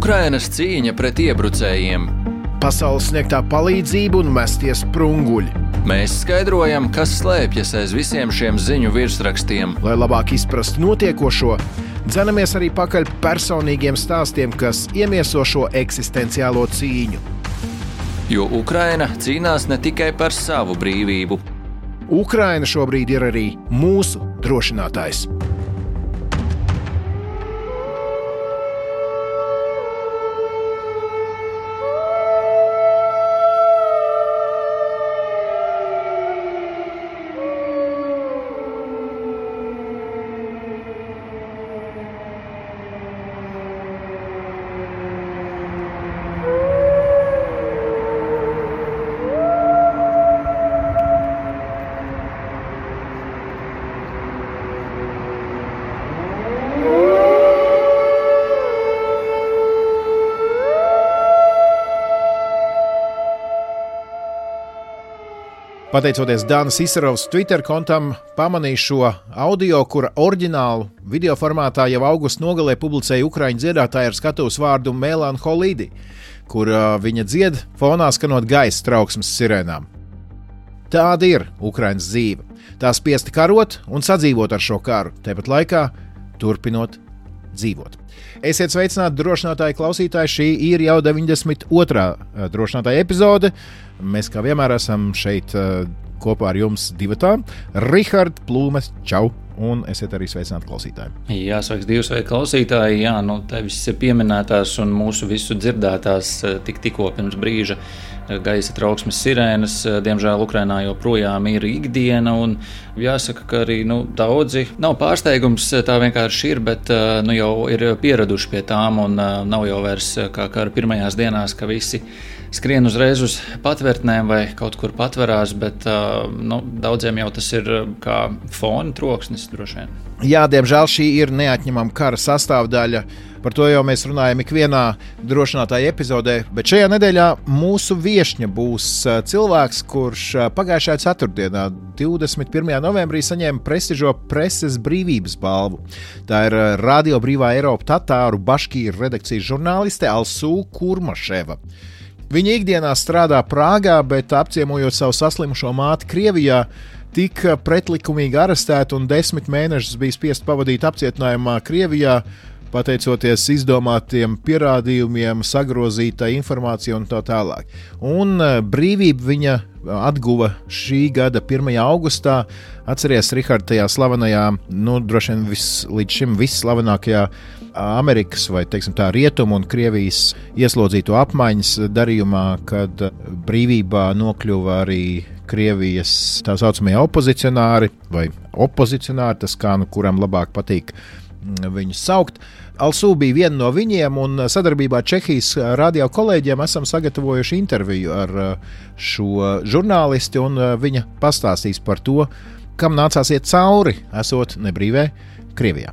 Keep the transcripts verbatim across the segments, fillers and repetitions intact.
Ukrainas cīņa pret iebrucējiem. Pasaules sniegtā palīdzība un mestie sprunguļi. Mēs skaidrojam, kas slēpjas aiz visiem šiem ziņu virsrakstiem. Lai labāk izprastu notiekošo, dzenamies arī pakaļ personīgiem stāstiem, kas iemieso šo eksistenciālo cīņu. Jo Ukraina cīnās ne tikai par savu brīvību. Ukraina šobrīd ir arī mūsu drošinātājs. Pateicoties Dānas Isarovas Twitter kontam, pamanīju šo audio, kura oriģinālu video formātā jau augusta nogalē publicēja ukraiņu dziedātāja ar skatuves vārdu Melanholīdi, kur viņa dzied fonā skanot gaisa trauksmes sirēnām. Tāda ir Ukrainas dzīve. Tā spiesti karot un sadzīvot ar šo karu, tāpat laikā turpinot dzīvot. Esiet sveicināti, drošinātāji klausītāji, šī ir jau deviņdesmit otrā drošinātāja epizode. Mēs kā vienmēr esam šeit uh, kopā ar jums divatā. Rihards Plūmes, čau, un esiet arī sveicināti klausītāji. Jā, sveiks divi sveiki klausītāji. Jā, nu tevis pieminētās un mūsu visu dzirdētās tik tikko pirms brīža gaisa trauksmes sirēnas. Diemžēl Ukrainā joprojām ir ikdiena, un jāsaka, ka arī nu, daudzi nav pārsteigums, tā vienkārši ir, bet nu, jau ir pieraduši pie tām, un nav jau vairs kā kara pirmajās dienās, ka visi skrien uzreiz uz patvērtnēm vai kaut kur patverās, bet nu, daudziem jau tas ir kā fona troksnis droši vien. Jā, diemžēl šī ir neatņemama kara sastāvdaļa. Par to jau mēs runājam ikvienā drošinātāja epizodē, bet šajā nedēļā mūsu viešņa būs cilvēks, kurš pagājušajā ceturtdienā, divdesmit pirmajā novembrī, saņēma prestižo preses brīvības balvu. Tā ir Radio Brīvā Eiropa Tatāru Baškīru redakcijas žurnāliste Alsū Kurmaševa. Viņa ikdienā strādā Prāgā, bet apciemojot savu saslimušo māti Krievijā, tika pretlikumīgi arestēta un desmit mēnešus bija spiest pavadīt apcietinājumā Krievijā, pateicoties izdomātiem pierādījumiem, sagrozītai informācijai un tā tālāk. Un brīvību viņa atguva šī gada pirmajā augustā. Atceries, Rihard, tajā slavenajā, nu, droši vien vis, līdz šim visslavenākajā Amerikas vai, teiksim tā, Rietumu un Krievijas ieslodzīto apmaiņas darījumā, kad brīvībā nokļuva arī Krievijas tā saucamie opozicionāri vai opozicionāri, tas kā nu kuram labāk patīk viņus saukt. Alsū bija viena no viņiem, un sadarbībā ar Čehijas radio kolēģiem esam sagatavojuši interviju ar šo žurnālisti, un viņa pastāstīs par to, kam nācās iet cauri, esot nebrīvē Krievijā.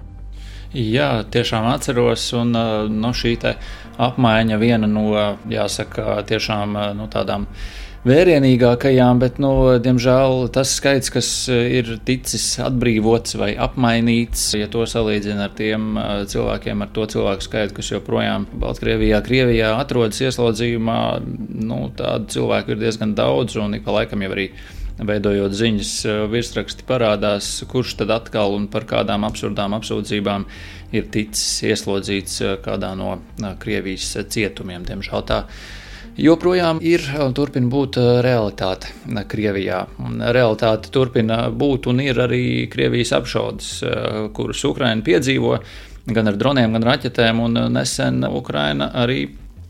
Jā, tiešām atceros, un no šī te apmaiņa viena no, jāsaka, tiešām no tādām vērienīgākajām, bet, nu, diemžēl tas skaits, kas ir ticis atbrīvots vai apmainīts, ja to salīdzina ar tiem cilvēkiem, ar to cilvēku skaitu, kas joprojām Baltkrievijā, Krievijā atrodas ieslodzījumā, nu, tādu cilvēku ir diezgan daudz, un ik pa laikam jau arī veidojot ziņas virsraksti parādās, kurš tad atkal un par kādām absurdām apsūdzībām ir ticis ieslodzīts kādā no Krievijas cietumiem. Diemžēl tā joprojām ir un turpina būt realitāte Krievijā. Un realitāte turpina būt un ir arī Krievijas apšaudes, kuras Ukraina piedzīvo gan ar droniem, gan raķetēm, un nesen Ukraina arī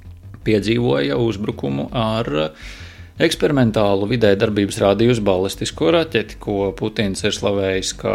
piedzīvoja uzbrukumu ar eksperimentālu vidē darbības rādījusi balistisko raķeti, ko Putins ir slavējis kā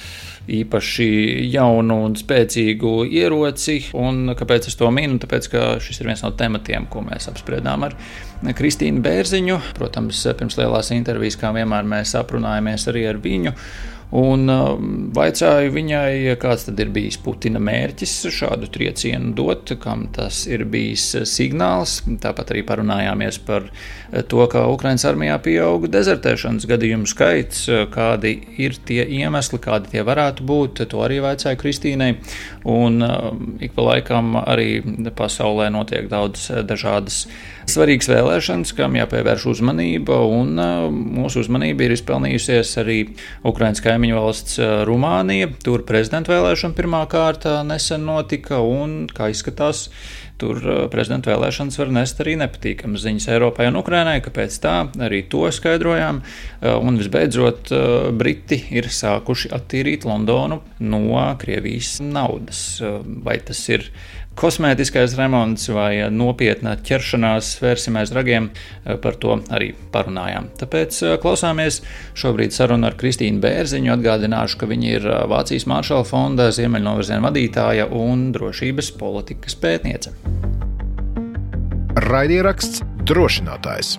īpaši jaunu un spēcīgu ieroci. Un kāpēc es to minu? Tāpēc, ka šis ir viens no tematiem, ko mēs apspriedām ar Kristīnu Bērziņu. Protams, pirms lielās intervijas, kā vienmēr, mēs aprunājamies arī ar viņu. Un vaicāju viņai, kāds tad ir bijis Putina mērķis šādu triecienu dot, kam tas ir bijis signāls. Tāpat arī parunājāmies par to, kā Ukrainas armijā pieauga dezertēšanas gadījumu skaits, kādi ir tie iemesli, kādi tie varētu būt. To arī vaicāju Kristīnai. Un ik pa laikam arī pasaulē notiek daudz dažādas svarīgas vēlēšanas, kam jāpievērš uzmanība, un mūsu uzmanība ir izpelnījusies arī Ukrainas kaimiņu valsts Rumānija. Tur prezidenta vēlēšana pirmā kārta nesen notika, un, kā izskatās, tur prezidenta vēlēšanas var nest arī nepatīkamas ziņas Eiropai un Ukrainai, kāpēc tā, arī to skaidrojām. Un visbeidzot, Briti ir sākuši attīrīt Londonu no Krievijas naudas. Vai tas ir kosmētiskais remonts vai nopietna ķeršanās svērsim aiz ragiem, par to arī parunājām. Tāpēc klausāmies šobrīd sarunu ar Kristīnu Bērziņu. Atgādināšu, ka viņa ir Vācijas Maršala fonda ziemeļnovirziena vadītāja un drošības politikas pētniece. Raidieraksts Drošinātājs.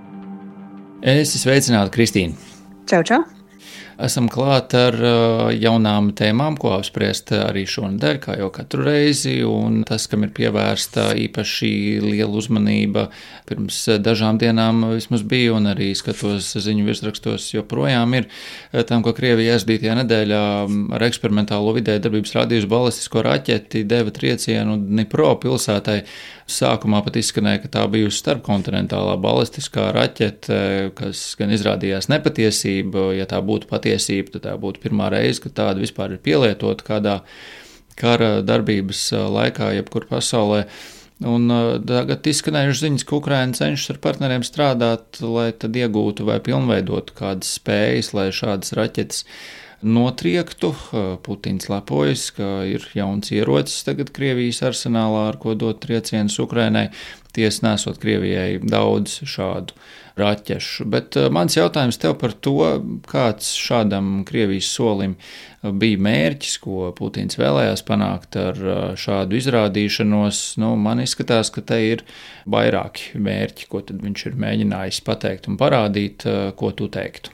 Es sveicinātu Kristīnu. Čau, čau! Esam klāt ar jaunām tēmām, ko apspriest arī šonedēļ, kā jau katru reizi, un tas, kam ir pievērsta īpaši liela uzmanība, pirms dažām dienām vismaz bija, un arī skatos ziņu virsrakstos joprojām ir tam, ko Krievija aizdītajā nedēļā ar eksperimentālo vidēja darbības rādījusi balistisko raķeti deva triecienu Dnipro pilsētai. Sākumā pat izskanēja, ka tā bijusi starpkontinentālā balistiskā raķete, kas gan izrādījās nepatiesība. Ja tā būtu patiesība, tad tā būtu pirmā reize, ka tāda vispār ir pielietota kādā kara darbības laikā, jebkur pasaulē. Un tagad izskanējuši ziņas, ka Ukraina cenšas ar partneriem strādāt, lai tad iegūtu vai pilnveidotu kādas spējas, lai šādas raķetes notriektu. Putins lepojas, ka ir jauns ierocis tagad Krievijas arsenālā, ar ko dot triecienus Ukrainai. Tiesa nesot Krievijai daudz šādu raķešu. Bet mans jautājums tev par to, kāds šādam Krievijas solim bija mērķis, ko Putins vēlējās panākt ar šādu izrādīšanos. Nu, man izskatās, ka te ir vairāki mērķi, ko tad viņš ir mēģinājis pateikt un parādīt, ko tu teiktu.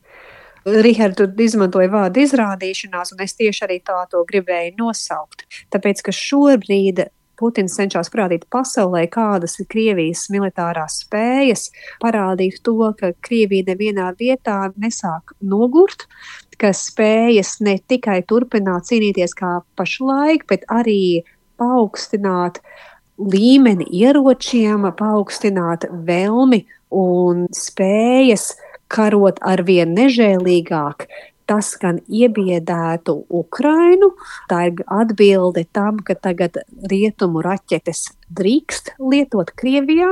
Rihard, tu izmantoji vārdu izrādīšanās, un es tieši arī tā to gribēju nosaukt. Tāpēc, ka šobrīd Putins cenšas parādīt pasaulē, kādas ir Krievijas militārās spējas, parādīt to, ka Krievija nevienā vietā nesāk nogurt, ka spējas ne tikai turpināt cīnīties kā pašlaik, bet arī paaugstināt līmeni ieročiem, paaugstināt velmi un spējas karot arvien nežēlīgāk. Tas gan iebiedētu Ukrainu, tā ir atbilde tam, ka tagad rietumu raķetes drīkst lietot Krievijā,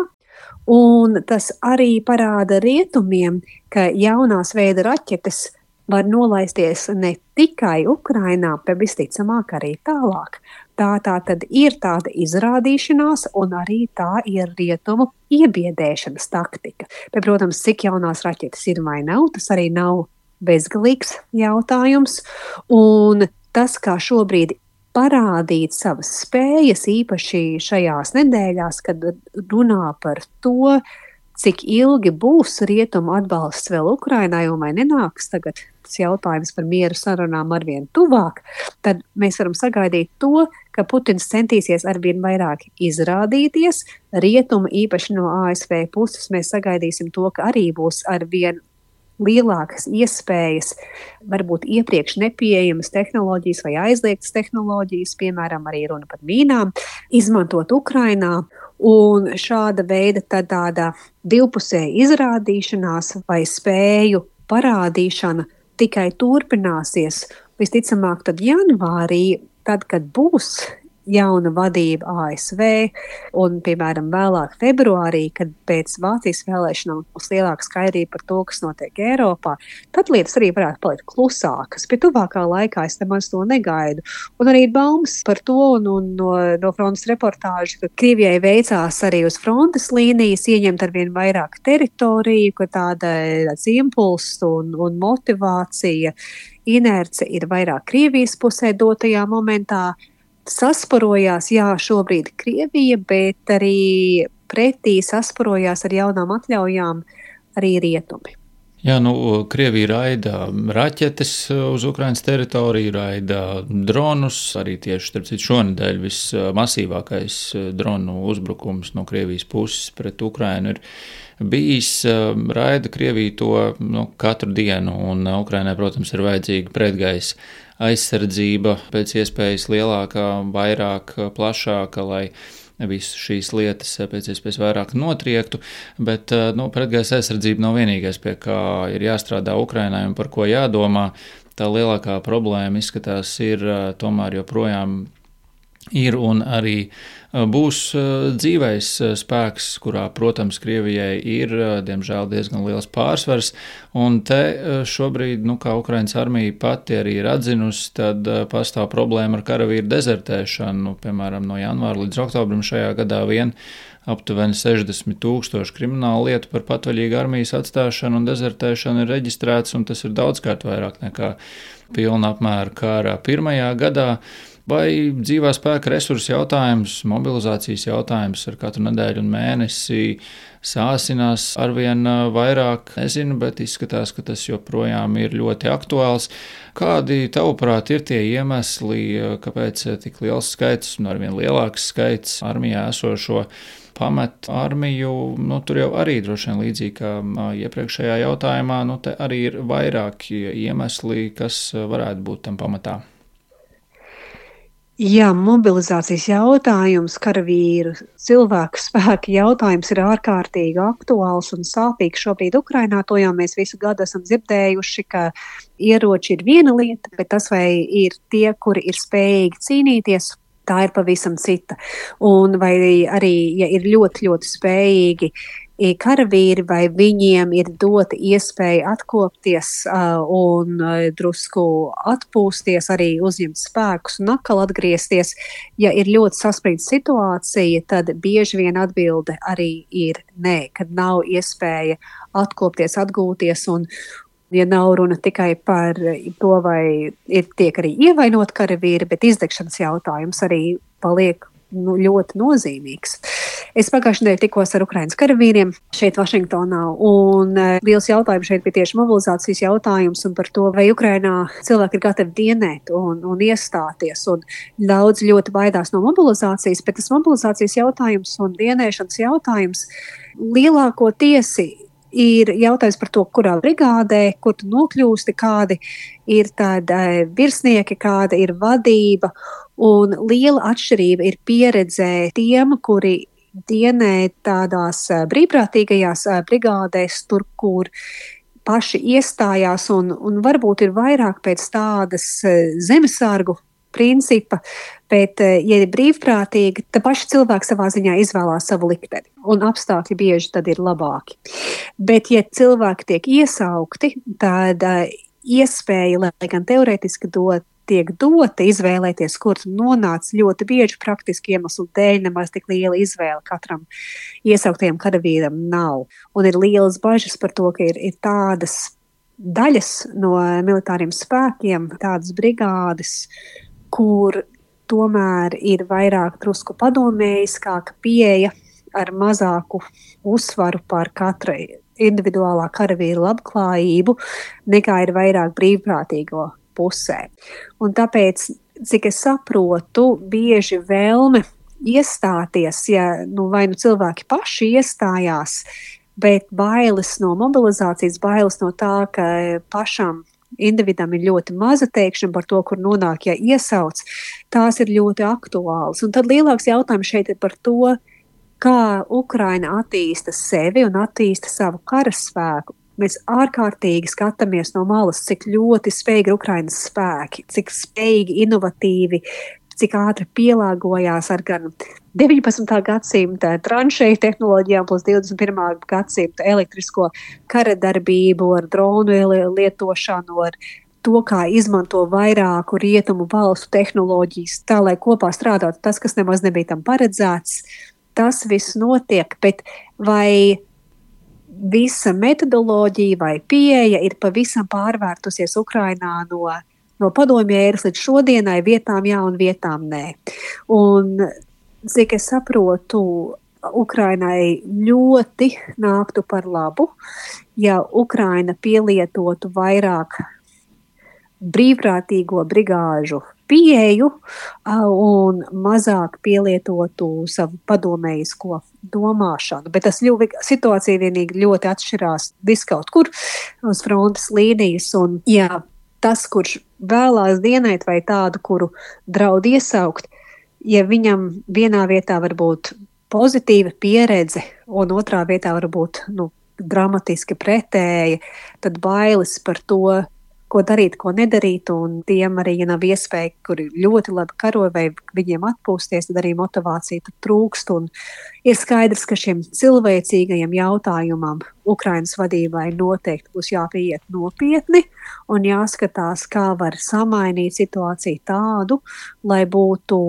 un tas arī parāda rietumiem, ka jaunās veida raķetes var nolaisties ne tikai Ukrainā, bet visticamāk arī tālāk. Tā tā tad ir tāda izrādīšanās, un arī tā ir rietumu iebiedēšanas taktika. Bet, protams, cik jaunās raķetes ir vai nav, tas arī nav bezgalīgs jautājums. Un tas, kā šobrīd parādīt savas spējas, īpaši šajās nedēļās, kad runā par to, cik ilgi būs rietumu atbalsts vēl Ukrainai un vai nenāks tagad tas jautājums par miera sarunām arvien tuvāk, tad mēs varam sagaidīt to, ka Putins centīsies arvien vairāk izrādīties. Rietumu, īpaši no A S V puses, mēs sagaidīsim to, ka arī būs arvien lielākas iespējas, varbūt iepriekš nepieejamas tehnoloģijas vai aizliegtas tehnoloģijas, piemēram, arī runa par mīnām, izmantot Ukrainā. Un šāda veida tāda divpusēja izrādīšanās vai spēju parādīšana tikai turpināsies. Visticamāk, tad janvārī, tad, kad būs jauna vadība A S V un, piemēram, vēlāk februārī, kad pēc Vācijas vēlēšanām būs lielāka skaidrība par to, kas notiek Eiropā, tad lietas arī varētu palikt klusākas. Bet tuvākā laikā es nemaz to negaidu. Un arī ir baumas par to un, un no, no frontes reportāžu, ka Krievijai veicās arī uz frontes līnijas ieņemt arvien vairāk teritoriju, ka tāda impulss un, un motivācija, inerce ir vairāk Krievijas pusē dotajā momentā. Sasparojās, jā, šobrīd Krievija, bet arī pretī sasparojās ar jaunām atļaujām arī rietumi. Jā, nu, Krievija raida raķetes uz Ukrainas teritoriju, raida dronus. Arī tieši starp citu šonedēļ vismasīvākais dronu uzbrukums no Krievijas puses pret Ukrainu ir bijis. Raida Krievija to nu, katru dienu, un Ukrainai, protams, ir vajadzīga pretgaisa aizsardzība pēc iespējas lielākā, vairāk, plašāka, lai visas šīs lietas pēc iespējas vairāk notriektu, bet nu, pretgaisa aizsardzība nav vienīgais, pie kā ir jāstrādā Ukrainai un par ko jādomā. Tā lielākā problēma izskatās ir tomēr joprojām ir un arī būs dzīvais spēks, kurā, protams, Krievijai ir, diemžēl, diezgan liels pārsvars, un te šobrīd, nu, kā Ukrainas armija pati arī ir atzinusi, tad pastāv problēma ar karavīru dezertēšanu, nu, piemēram, no janvāra līdz oktobrim šajā gadā vien aptuveni sešdesmit tūkstoši kriminālu lietu par patvaļīgu armijas atstāšanu un dezertēšanu ir reģistrēts, un tas ir daudzkārt vairāk nekā pilna apmēra kara pirmajā gadā. Vai dzīvā spēka resursu jautājums, mobilizācijas jautājums ar katru nedēļu un mēnesi sāsinās arvien vairāk, nezinu, bet izskatās, ka tas joprojām ir ļoti aktuāls. Kādi, tavuprāt, ir tie iemesli, kāpēc tik liels skaits un arvien lielāks skaits armijā esošo pamet armiju? Nu, tur jau arī droši vien līdzīgi kā iepriekšējā jautājumā, nu, te arī ir vairāki iemesli, kas varētu būt tam pamatā. Jā, mobilizācijas jautājums, karavīru cilvēku spēka jautājums ir ārkārtīgi aktuāls un sāpīgs šobrīd Ukrainā. To jau mēs visu gadu esam dzirdējuši, ka ieroči ir viena lieta, bet tas vai ir tie, kuri ir spējīgi cīnīties, tā ir pavisam cita. Un vai arī, ja ir ļoti, ļoti spējīgi karavīri, vai viņiem ir dota iespēja atkopties uh, un uh, drusku atpūsties, arī uzņemt spēkus un atkal atgriezties. Ja ir ļoti saspringta situācija, tad bieži vien atbilde arī ir nē, kad nav iespēja atkopties, atgūties, un ja nav runa tikai par to, vai ir tiek arī ievainot karavīri, bet izdegšanas jautājums arī paliek nu, ļoti nozīmīgs. Es pagājušajā nedēļā tikos ar Ukrainas karavīriem šeit Vašingtonā, un uh, liels jautājums šeit bija tieši mobilizācijas jautājums un par to, vai Ukrainā cilvēki ir gatavi dienēt un, un iestāties, un daudz ļoti baidās no mobilizācijas, bet tas mobilizācijas jautājums un dienēšanas jautājums lielāko tiesi ir jautājums par to, kurā brigādē, kur tu nokļūsti, kādi ir tādi virsnieki, kāda ir vadība, un liela atšķirība ir pieredzē tiem, kuri dienē tādās brīvprātīgajās brigādēs, tur, kur paši iestājās, un, un varbūt ir vairāk pēc tādas zemesargu principa, bet, ja ir brīvprātīgi, tad paši cilvēki savā ziņā izvēlās savu likteni, un apstākļi bieži tad ir labāki. Bet, ja cilvēki tiek iesaukti, tad iespēja, lai gan teorētiski dot, tiek dota izvēlēties, kur nonāc ļoti bieži praktiski iemeslu dēļ, nemaz tik liela izvēle katram iesauktajam karavīram nav. Un ir lielas bažas par to, ka ir, ir tādas daļas no militāriem spēkiem, tādas brigādes, kur tomēr ir vairāk drusku padomējiskāka pieeja ar mazāku uzsvaru par katra individuālā karavīra labklājību, nekā ir vairāk brīvprātīgo pusē. Un tāpēc, cik es saprotu, bieži vēlme iestāties, ja nu, vai nu cilvēki paši iestājās, bet bailes no mobilizācijas, bailes no tā, ka pašam individam ir ļoti maza teikšana par to, kur nonāk, ja iesauc, tās ir ļoti aktuāls. Un tad lielāks jautājums šeit ir par to, kā Ukraina attīsta sevi un attīsta savu karaspēku. Mēs ārkārtīgi skatāmies no malas, cik ļoti spējīgi Ukrainas spēki, cik spējīgi, inovatīvi, cik ātri pielāgojās ar gan deviņpadsmitā gadsimta tranšeju tehnoloģijām plus divdesmit pirmā gadsimta elektrisko kara darbību, ar dronu lietošanu, ar to, kā izmanto vairāku rietumu valstu tehnoloģijas, tā, lai kopā strādātu tas, kas nemaz nebija tam paredzēts. Tas viss notiek, bet vai visa metodoloģija vai pieeja ir pavisam pārvērtusies Ukrainā no, no padomju ēras līdz šodienai, vietām jā un vietām nē. Un, cik es saprotu, Ukrainai ļoti nāktu par labu, ja Ukraina pielietotu vairāk brīvprātīgo brigāžu pieeju un mazāk pielietotu savu padomējisko domāšanu. Bet tas ļu, situācija vienīgi ļoti atšķirās viskaut kur uz frontes līnijas. Un, jā, tas, kurš vēlās dienēt vai tādu, kuru draud iesaukt, ja viņam vienā vietā var būt pozitīva pieredze, un otrā vietā var būt nu, dramatiski pretēja, tad bailes par to, ko darīt, ko nedarīt, un tiem arī, ja nav iespēja, kuri ļoti labi karo vai viņiem atpūsties, tad arī motivācija tad trūkst, un ir skaidrs, ka šiem cilvēcīgajiem jautājumam Ukrainas vadībai noteikti būs jāpieiet nopietni, un jāskatās, kā var samainīt situāciju tādu, lai būtu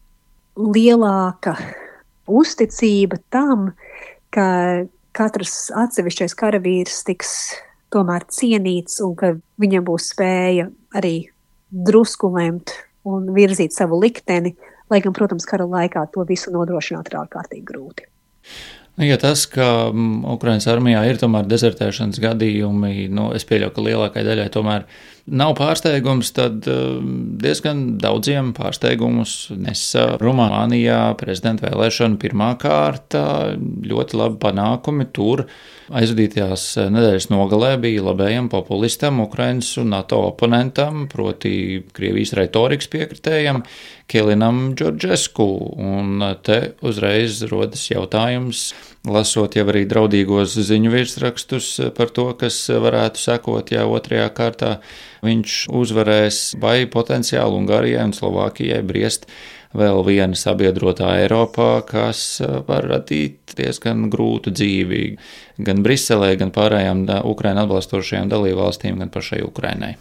lielāka uzticība tam, ka katrs atsevišķais karavīrs tiks tomēr cienīts un ka viņam būs spēja arī drusku lemt un virzīt savu likteni, lai gan, protams, kara laikā to visu nodrošināt ir ārkārtīgi grūti. Ja tas, ka Ukrainas armijā ir tomēr dezertēšanas gadījumi, nu, es pieļauju, ka lielākai daļai tomēr nav pārsteigums, tad diezgan daudziem pārsteigumus nesa Rumānijā prezidenta vēlēšana pirmā kārta, ļoti labi panākumi tur. Aizvadītajās nedēļas nogalē bija labējam populistam, Ukrainas un NATO oponentam, proti Krievijas retorikas piekritējam Kilinam Džordžesku. Un te uzreiz rodas jautājums, lasot jau arī draudīgos ziņu virsrakstus par to, kas varētu sekot, ja otrajā kārtā viņš uzvarēs, vai potenciāli Ungārijai un Slovākijai briest vēl viena sabiedrotā Eiropā, kas var radīt diezgan grūtu dzīvi gan Briselē, gan pārējām Ukrainu atbalstošajām dalībvalstīm, gan pašai Ukrainai.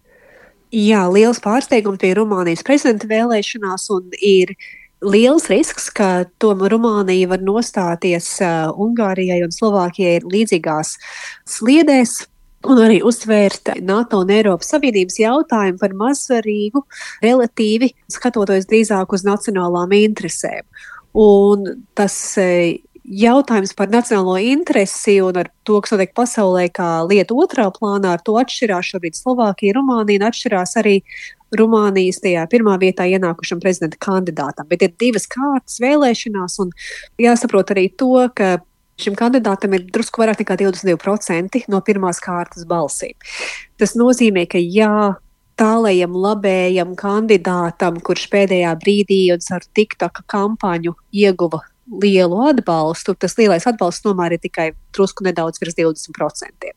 Jā, liels pārsteigums bija Rumānijas prezidenta vēlēšanās, un ir liels risks, ka tomēr Rumānija var nostāties uh, Ungārijai un Slovākijai līdzīgās sliedēs, un arī uzsvērt NATO un Eiropas Savienības jautājumu par mazsvarīgu, relatīvi skatoties drīzāk uz nacionālām interesēm. Un tas jautājums par nacionālo interesi un ar to, kas notiek pasaulē kā lieta otrā plānā, ar to atšķirās šobrīd Slovākija, Rumānija, un atšķirās arī Rumānijas tajā pirmā vietā ienākušam prezidenta kandidātam. Bet ir divas kārtas vēlēšanās, un jāsaprot arī to, ka šim kandidātam ir drusku vairāk nekā divdesmit divi procenti no pirmās kārtas balsīm. Tas nozīmē, ka jā, tālajam labējam kandidātam, kurš pēdējā brīdī un ar TikTok kampaņu ieguva lielu atbalstu, tas lielais atbalsts tomēr ir tikai drusku nedaudz virs divdesmit procentiem.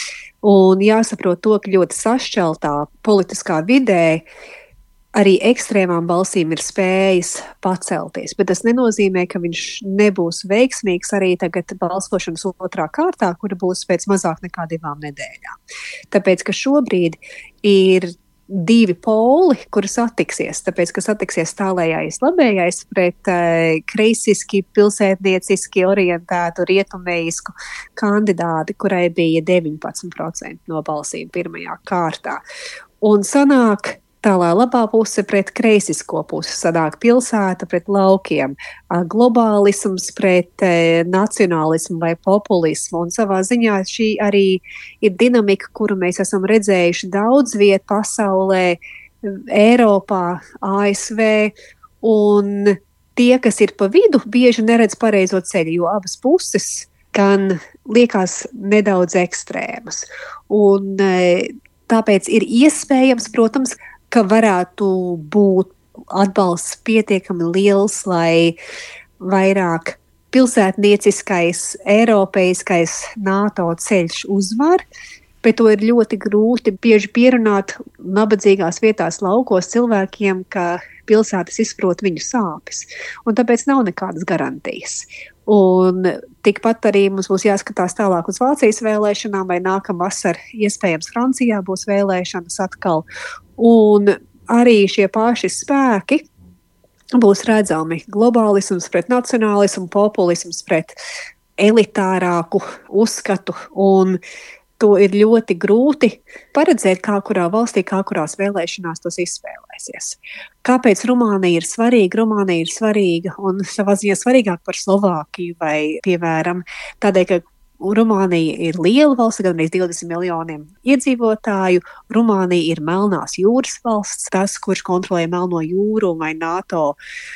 Un jāsaprot to, ka ļoti sašķeltā politiskā vidē arī ekstrēmām balsīm ir spējas pacelties, bet tas nenozīmē, ka viņš nebūs veiksmīgs arī tagad balsošanas otrā kārtā, kura būs pēc mazāk nekā divām nedēļām. Tāpēc, ka šobrīd ir divi poli, kuri satiksies, tāpēc, ka satiksies tālējais labējais pret uh, kreisiski, pilsētnieciski orientētu rietumējisku kandidāti, kurai bija deviņpadsmit procenti no balsīm pirmajā kārtā. Un sanāk tālā labā puse pret kreisisko pusi, sanāk pilsēta pret laukiem, globālisms pret e, nacionālismu vai populismu. Un savā ziņā šī arī ir dinamika, kuru mēs esam redzējuši daudz viet pasaulē, Eiropā, A S V, un tie, kas ir pa vidu, bieži neredz pareizo ceļu, jo abas puses gan liekas nedaudz ekstrēmas. Un e, tāpēc ir iespējams, protams, ka varētu būt atbalsts pietiekami liels, lai vairāk pilsētnieciskais, eiropeiskais NATO ceļš uzvar, bet to ir ļoti grūti bieži pierunāt nabadzīgās vietās laukos cilvēkiem, ka pilsētas izprot viņu sāpes, un tāpēc nav nekādas garantijas. Un tikpat arī mums būs jāskatās tālāk uz Vācijas vēlēšanām, vai nākamvasar iespējams Francijā būs vēlēšanas atkal. Un arī šie paši spēki būs redzami. Globālisms pret nacionālismu, populisms pret elitārāku uzskatu. Un to ir ļoti grūti paredzēt, kā kurā valstī, kā kurās vēlēšanās tos izspēlēsies. Kāpēc Rumānija ir svarīga? Rumānija ir svarīga un savā ziņā svarīgāk par Slovākiju vai, piemēram, tādēļ, ka Rumānija ir liela valsts, gandrīz divdesmit miljoniem iedzīvotāju. Rumānija ir Melnās jūras valsts, tas, kurš kontrolē Melno jūru, vai NATO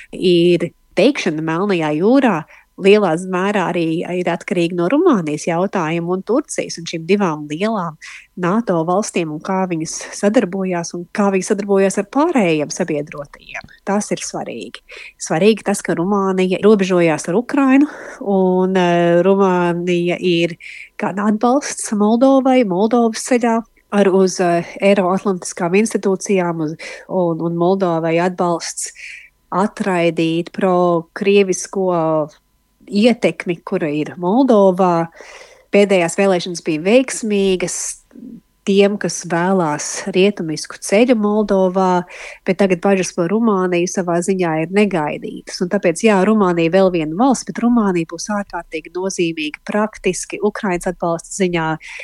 ir teikšana Melnajā jūrā, lielā mērā arī ir atkarīgi no Rumānijas jautājumu un Turcijas un šīm divām lielām NATO valstīm un kā viņas sadarbojās un kā viņas sadarbojās ar pārējiem sabiedrotajiem. Tas ir svarīgi. Svarīgi tas, ka Rumānija robežojās ar Ukrainu un uh, Rumānija ir kā atbalsts Moldovai, Moldovas ceļā ar uz uh, Eiroatlantiskām institūcijām uz, un, un Moldovai atbalsts atraidīt pro-krievisko ietekmi, kura ir Moldovā. Pēdējās vēlēšanas bija veiksmīgas tiem, kas vēlās rietumisku ceļu Moldovā, bet tagad bažas par Rumāniju savā ziņā ir negaidītas. Un tāpēc, jā, Rumānija vēl viena valsts, bet Rumānija būs ārkārtīgi nozīmīga praktiski Ukrainas atbalsta ziņā,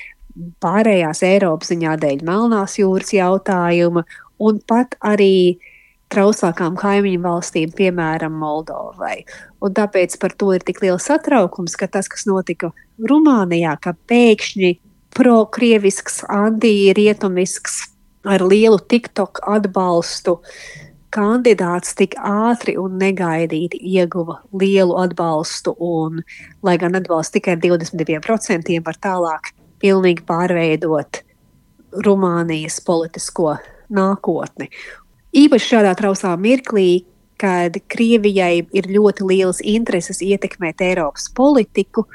pārējās Eiropas ziņā dēļ Melnās jūras jautājuma un pat arī trauslākām kaimiņu valstīm, piemēram, Moldovai. Un tāpēc par to ir tik liels satraukums, ka tas, kas notika Rumānijā, ka pēkšņi pro-krievisks, anti-rietumisks ar lielu TikTok atbalstu kandidāts tik ātri un negaidīti ieguva lielu atbalstu un, lai gan atbalsts tikai divdesmit divi procenti, var tālāk pilnīgi pārveidot Rumānijas politisko nākotni. Īpaši šādā trausā mirklī, kad Krievijai ir ļoti lielas intereses ietekmēt Eiropas politiku,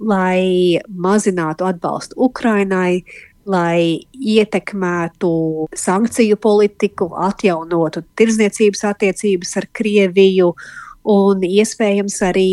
lai mazinātu atbalstu Ukrainai, lai ietekmētu sankciju politiku, atjaunotu tirdzniecības attiecības ar Krieviju un iespējams arī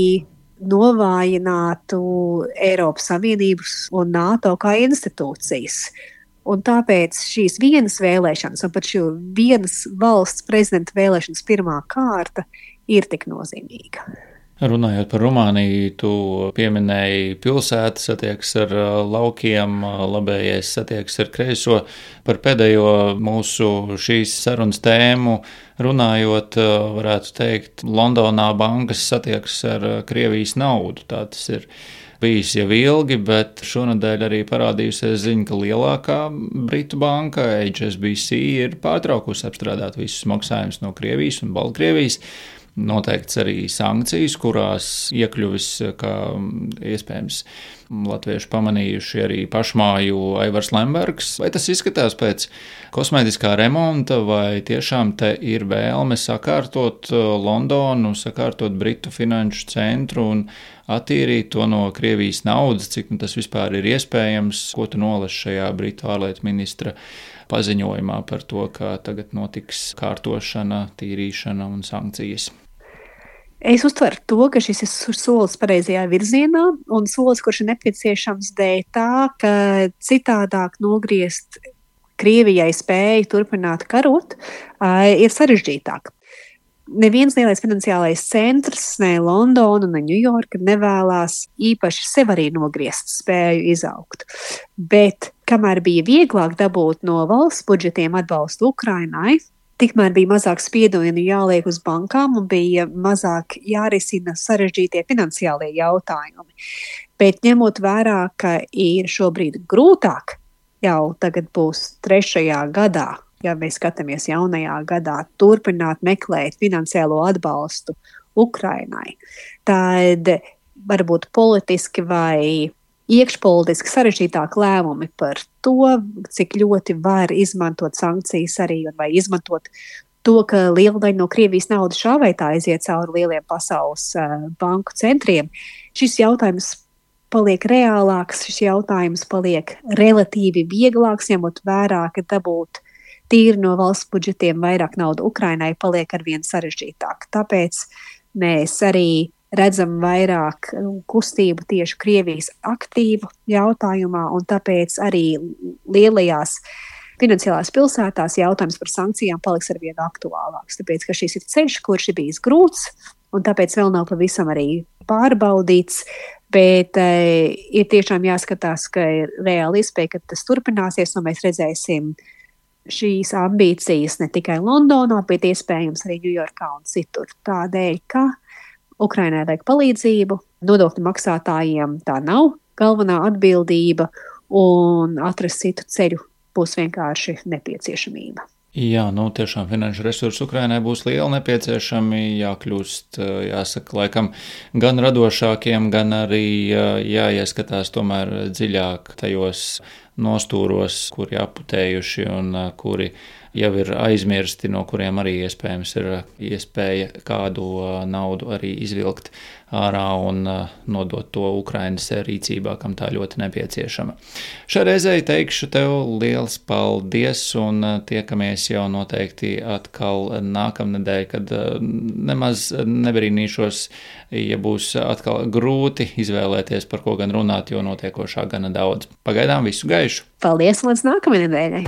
novājinātu Eiropas Savienības un NATO kā institūcijas. Un tāpēc šīs vienas vēlēšanas, un pat šī vienas valsts prezidenta vēlēšanas pirmā kārta ir tik nozīmīga. Runājot par Rumāniju, tu pieminēji pilsētas satiekas ar laukiem, labējais satiekas ar kreiso. Par pēdējo mūsu šīs sarunas tēmu runājot, varētu teikt, Londonā bankas satiekas ar Krievijas naudu. Tā tas ir bijis jau ilgi, bet šonadēļ arī parādījusies ziņa, ka lielākā Britu banka H S B C ir pārtraukusi apstrādāt visus maksājumus no Krievijas un Baltkrievijas. Noteikts arī sankcijas, kurās iekļuvis, kā iespējams latvieši pamanījuši arī pašmāju Aivars Lembergs. Vai tas izskatās pēc kosmētiskā remonta, vai tiešām te ir vēlme sakārtot Londonu, sakārtot Britu finanšu centru un attīrīt to no Krievijas naudas, cik tas vispār ir iespējams? Ko tu nolasi šajā Britu ārlietu ministra paziņojumā par to, ka tagad notiks kārtošana, tīrīšana un sankcijas? Es uztveru to, ka šis ir solis pareizajā virzienā un solis, kurš ir nepieciešams dēļ tā, ka citādāk nogriezt Krievijai spēju turpināt karot ir sarežģītāk. Neviens lielais finansiālais centrs, ne Londona, ne Ņujorka nevēlās īpaši sev arī nogriezt spēju izaugt. Bet kamēr bija vieglāk dabūt no valsts budžetiem atbalstu Ukrainai, tikmēr bija mazāk spiedienu jāliek uz bankām un bija mazāk jārisina sarežģītie finansiālie jautājumi. Bet ņemot vērā, ka ir šobrīd grūtāk, jau tagad būs trešajā gadā, ja mēs skatāmies jaunajā gadā, turpināt meklēt finansiālo atbalstu Ukrainai, tad varbūt politiski vai iekšpolitiski sarežģītāk lēmumi par to, cik ļoti var izmantot sankcijas arī, vai izmantot to, ka liela daļa no Krievijas naudas šā vai tā aiziet cauri lieliem pasaules uh, banku centriem. Šis jautājums paliek reālāks, šis jautājums paliek relatīvi vieglāks, ņemot vērā, ka dabūt tīri no valsts budžetiem vairāk naudu Ukrainai paliek arvien sarežģītāk. Tāpēc mēs arī redzam vairāk kustību tieši Krievijas aktīvu jautājumā, un tāpēc arī lielajās finansiālās pilsētās jautājums par sankcijām paliks arvien aktuālāks. Tāpēc, ka šis ir ceļš, kurš ir bijis grūts, un tāpēc vēl nav pavisam arī pārbaudīts, Bet e, ir tiešām jāskatās, ka ir reāli iespēja, ka tas turpināsies, un mēs redzēsim šīs ambīcijas ne tikai Londonā, bet iespējams arī Ņujorkā un citur. Tādēļ, ka Ukrainai vajag palīdzību, nodokļu maksātājiem tā nav galvenā atbildība, un atrast citu ceļu būs vienkārši nepieciešamība. Jā, nu tiešām finanšu resursi Ukrainai būs lieli nepieciešami, jākļūst, jāsaka, laikam gan radošākiem, gan arī jāieskatās tomēr dziļāk tajos nostūros, kuri aputējuši un kuri jau ir aizmirsti, no kuriem arī iespējams ir iespēja kādu naudu arī izvilkt ārā un nodot to Ukrainas rīcībā, kam tā ļoti nepieciešama. Šai reizei teikšu tev liels paldies un tiekamies jau noteikti atkal nākamnedēļ, kad nemaz nebrīnīšos, ja būs atkal grūti izvēlēties, par ko gan runāt, jo notiekošā gana daudz. Pagaidām visu gaišu! Paldies līdz nākamajai nedēļai!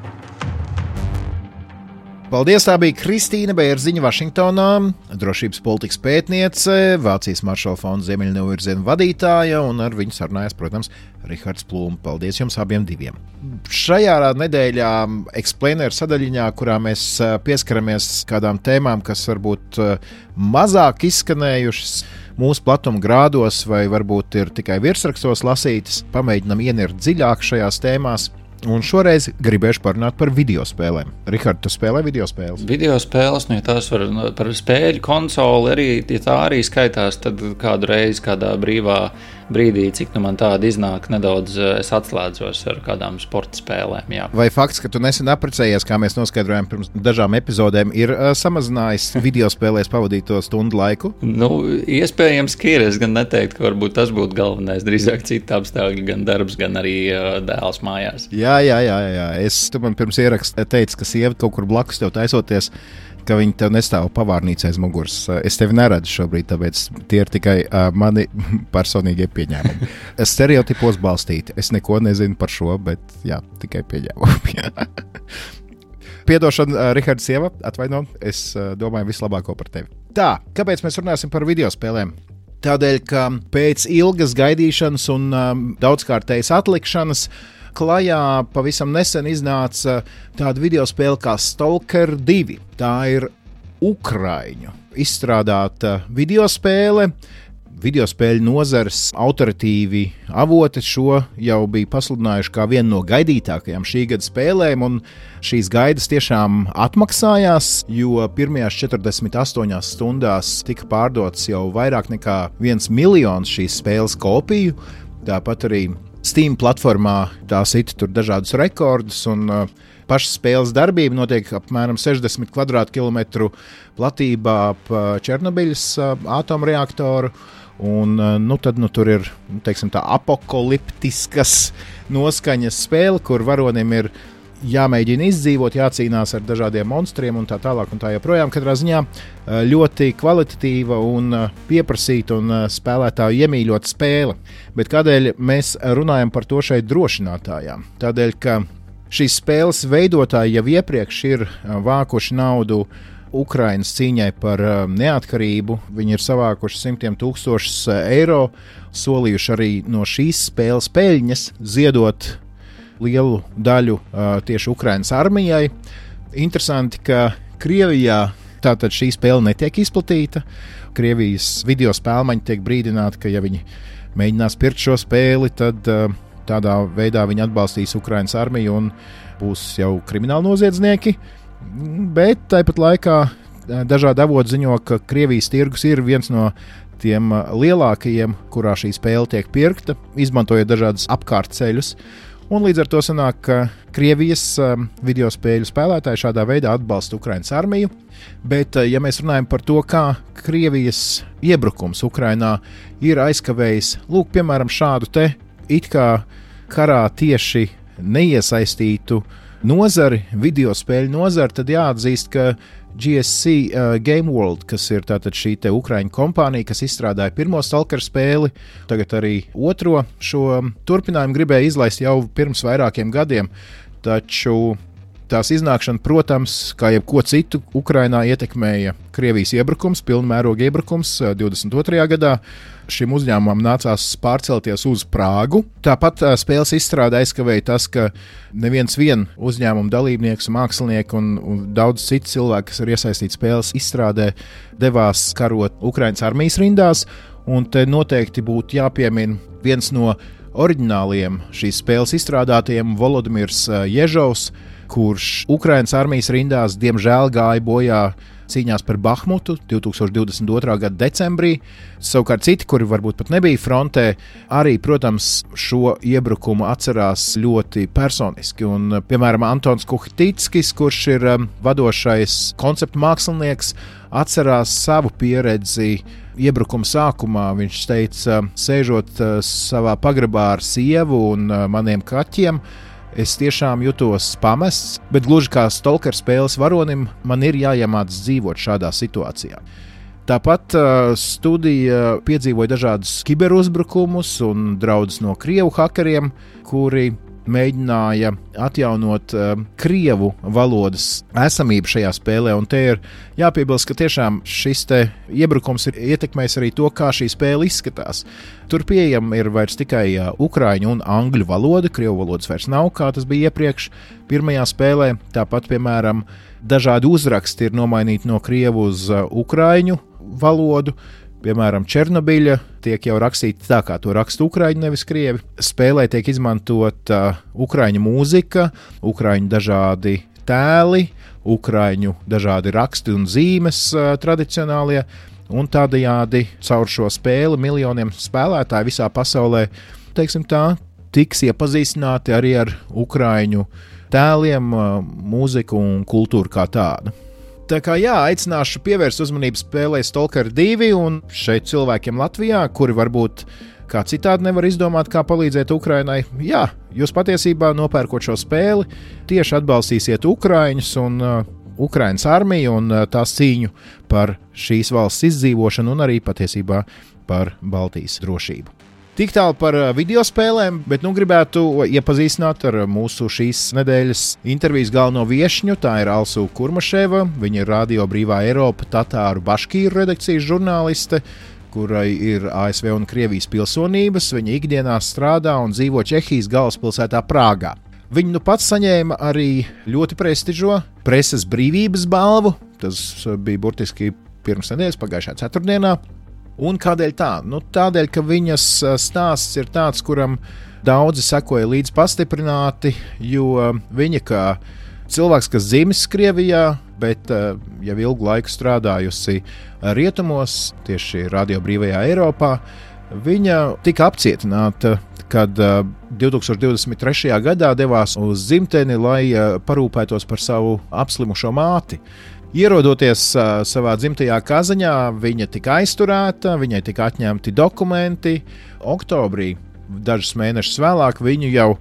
Paldies, tā bija Kristīna Bērziņa Vašingtonā, drošības politikas pētniece, Vācijas Maršala fonda Ziemeļnovirziena vadītāja, un ar viņu sarunājās, protams, Rihards Plūme. Paldies jums abiem diviem. Šajā nedēļā Explainer sadaļiņā, kurā mēs pieskaramies kādām tēmām, kas varbūt mazāk izskanējušas mūsu platuma grādos, vai varbūt ir tikai virsrakstos lasītas, pamēģinam ienirt dziļāk šajās tēmās. Un šoreiz gribēšu parunāt par video spēlēm. Rihard, tu spēlē video spēles? Video spēles, nu, ja tās var par spēļu konsoli arī, ja tā arī skaitās, tad kādu reizi, kādā brīvā brīdī, cik nu man tāda iznāk, nedaudz es atslēdzos ar kādām sporta spēlēm, jā. Vai fakts, ka tu nesen apprecējies, kā mēs noskaidrojām pirms dažām epizodēm, ir uh, samazinājis video spēlēs pavadīto stundu laiku? Nu, iespējams, ka ir. Es gan neteiktu, ka varbūt tas būtu galvenais, drīzāk cita apstākļi, gan darbs, gan arī uh, dēls mājās. Jā, jā, jā, jā. Es, tu man pirms ieraksta teici, ka sieva kaut kur blakus tev taisoties, ka viņi tev nestāv pavārnīcā aiz muguras. Es tevi neredzu šobrīd, tāpēc tie ir tikai uh, mani personīgie pieņēmumi. Stereotipos balstīti. Es neko nezinu par šo, bet jā, tikai pieņēmumi. Piedošana, uh, Rihards sieva, atvaino, es uh, domāju vislabāko par tevi. Tā, kāpēc mēs runāsim par video spēlēm? Tādēļ, ka pēc ilgas gaidīšanas un um, daudzkārtējas atlikšanas klajā pavisam nesen iznāca tāda video spēle kā Stalker divi. Tā ir ukraiņu izstrādāta video spēle. Video spēļu nozares autoritīvi avoti šo jau bija pasludinājuši kā vienu no gaidītākajām šī gada spēlēm, un šīs gaidas tiešām atmaksājās, jo pirmajās četrdesmit astoņās stundās tika pārdotas jau vairāk nekā viens miljons šīs spēles kopiju. Tāpat arī Steam platformā tā sita tur dažādus rekordus, un uh, paša spēles darbība notiek apmēram sešdesmit kvadrātkilometru platībā ap uh, Černobiļas uh, atomreaktoru, un uh, nu, tad nu, tur ir, teiksim, tā apokaliptiskas noskaņas spēle, kur varonim ir jāmēģina izdzīvot, jācīnās ar dažādiem monstriem un tā tālāk un tā joprojām. Katrā ziņā ļoti kvalitatīva un pieprasīta un spēlētāju iemīļota spēle. Bet kādēļ mēs runājam par to šeit drošinātājām? Tādēļ, ka šīs spēles veidotāji jau iepriekš ir vākuši naudu Ukrainas cīņai par neatkarību. Viņi ir savākuši simtiem tūkstošus eiro, solījuši arī no šīs spēles peļņas ziedot lielu daļu uh, tieši Ukrainas armijai. Interesanti, ka Krievijā tātad šī spēle netiek izplatīta. Krievijas video spēlmaņi tiek brīdināti, ka ja viņi mēģinās pirkt šo spēli, tad uh, tādā veidā viņi atbalstīs Ukrainas armiju un būs jau krimināli noziedznieki. Bet tāpat laikā uh, dažādi avoti ziņo, ka Krievijas tirgus ir viens no tiem uh, lielākajiem, kurā šī spēle tiek pirkta, izmantojot dažādas apkārtceļus. Un līdz ar to sanāk, ka Krievijas um, video spēļu spēlētāji šādā veidā atbalsta Ukrainas armiju. Bet, uh, ja mēs runājam par to, kā Krievijas iebrukums Ukrainā ir aizkavējis, lūk, piemēram, šādu te it kā karā tieši neiesaistītu nozari, video spēļu nozari, tad jāatzīst, ka G S C uh, Game World, kas ir tātad šī te Ukraiņu kompānija, kas izstrādāja pirmo Stalker spēli, tagad arī otro šo turpinājumu gribēja izlaist jau pirms vairākiem gadiem, taču Tās iznākšana, protams, kā jebko citu, Ukrainā ietekmēja Krievijas iebrukums, pilnmēroga iebrukums divdesmit otrajā gadā. Šim uzņēmumam nācās pārcelties uz Prāgu. Tāpat spēles izstrāde aizkavēja tas, ka neviens vien uzņēmuma dalībnieks, mākslinieki un, un daudz citu cilvēku, kas ir iesaistīti spēles izstrādē, devās karot Ukrainas armijas rindās. Un te noteikti būtu jāpiemina viens no oriģināliem šīs spēles izstrādātājiem, Volodimirs Ježovs, kurš Ukrainas armijas rindās diemžēl gāja bojā cīņās par Bahmutu divtūkstoš divdesmit otrā gada decembrī. Savukārt citi, kuri varbūt pat nebija frontē, arī, protams, šo iebrukumu atcerās ļoti personiski. Un, piemēram, Antons Kuhtickis, kurš ir vadošais konceptu mākslinieks, atcerās savu pieredzi iebrukuma sākumā. Viņš teica, sēžot savā pagrabā ar sievu un maniem kaķiem, es tiešām jutos pamests, bet gluži kā Stalker spēles varonim, man ir jāiemācās dzīvot šādā situācijā. Tāpat uh, studija piedzīvoja dažādus kiberuzbrukumus un draudus no krievu hakeriem, kuri mēģināja atjaunot uh, krievu valodas esamību šajā spēlē. Un te ir jāpiebilst, ka tiešām šis te iebrukums ir ietekmējis arī to, kā šī spēle izskatās. Tur pieejama ir vairs tikai uh, ukraiņu un angļu valoda, krievu valodas vairs nav, kā tas bija iepriekš pirmajā spēlē. Tāpat, piemēram, dažādi uzraksti ir nomainīti no krievu uz uh, ukraiņu valodu. Piemēram, Černobiļa tiek jau rakstīta tā, kā to raksta ukraiņi, nevis krievi. Spēlē tiek izmantota uh, ukraiņu mūzika, ukraiņu dažādi tēli, ukraiņu dažādi raksti un zīmes uh, tradicionālie, un tādējādi caur šo spēli miljoniem spēlētāju visā pasaulē, teiksim tā, tiks iepazīstināti arī ar ukraiņu tēliem, uh, mūziku un kultūru kā tādu. Tā kā jā, aicināšu pievērst uzmanību spēlē Stalker divi, un šeit cilvēkiem Latvijā, kuri varbūt kā citādi nevar izdomāt, kā palīdzēt Ukrainai. Jā, jūs patiesībā nopērkot šo spēli, tieši atbalstīsiet Ukraiņus un uh, Ukrainas armiju un uh, tās cīņu par šīs valsts izdzīvošanu un arī patiesībā par Baltijas drošību. Tik tālu par video spēlēm, bet nu gribētu iepazīstināt ar mūsu šīs nedēļas intervijas galveno viešņu. Tā ir Alsu Kurmaševa, viņa ir Radio Brīvā Eiropa Tatāru Baškīru redakcijas žurnāliste, kurai ir A S V un Krievijas pilsonības. Viņa ikdienā strādā un dzīvo Čehijas galvaspilsētā Prāgā. Viņa nu pats saņēma arī ļoti prestižo preses brīvības balvu. Tas bija burtiski pirms nedēļas pagājušā ceturtdienā. Un kādēļ tā? Nu, tādēļ, ka viņas stāsts ir tāds, kuram daudzi sekoja līdz pastiprināti, jo viņa kā cilvēks, kas dzimis Krievijā, bet jau ilgu laiku strādājusi rietumos, tieši Radio Brīvajā Eiropā, viņa tika apcietināta, kad divtūkstoš divdesmit trešajā gadā devās uz dzimteni, lai parūpētos par savu apslimušo māti. Ierodoties uh, savā dzimtajā Kazaņā, viņa tika aizturēta, viņai tika atņemti dokumenti. Oktobrī, dažus mēnešus vēlāk, viņu jau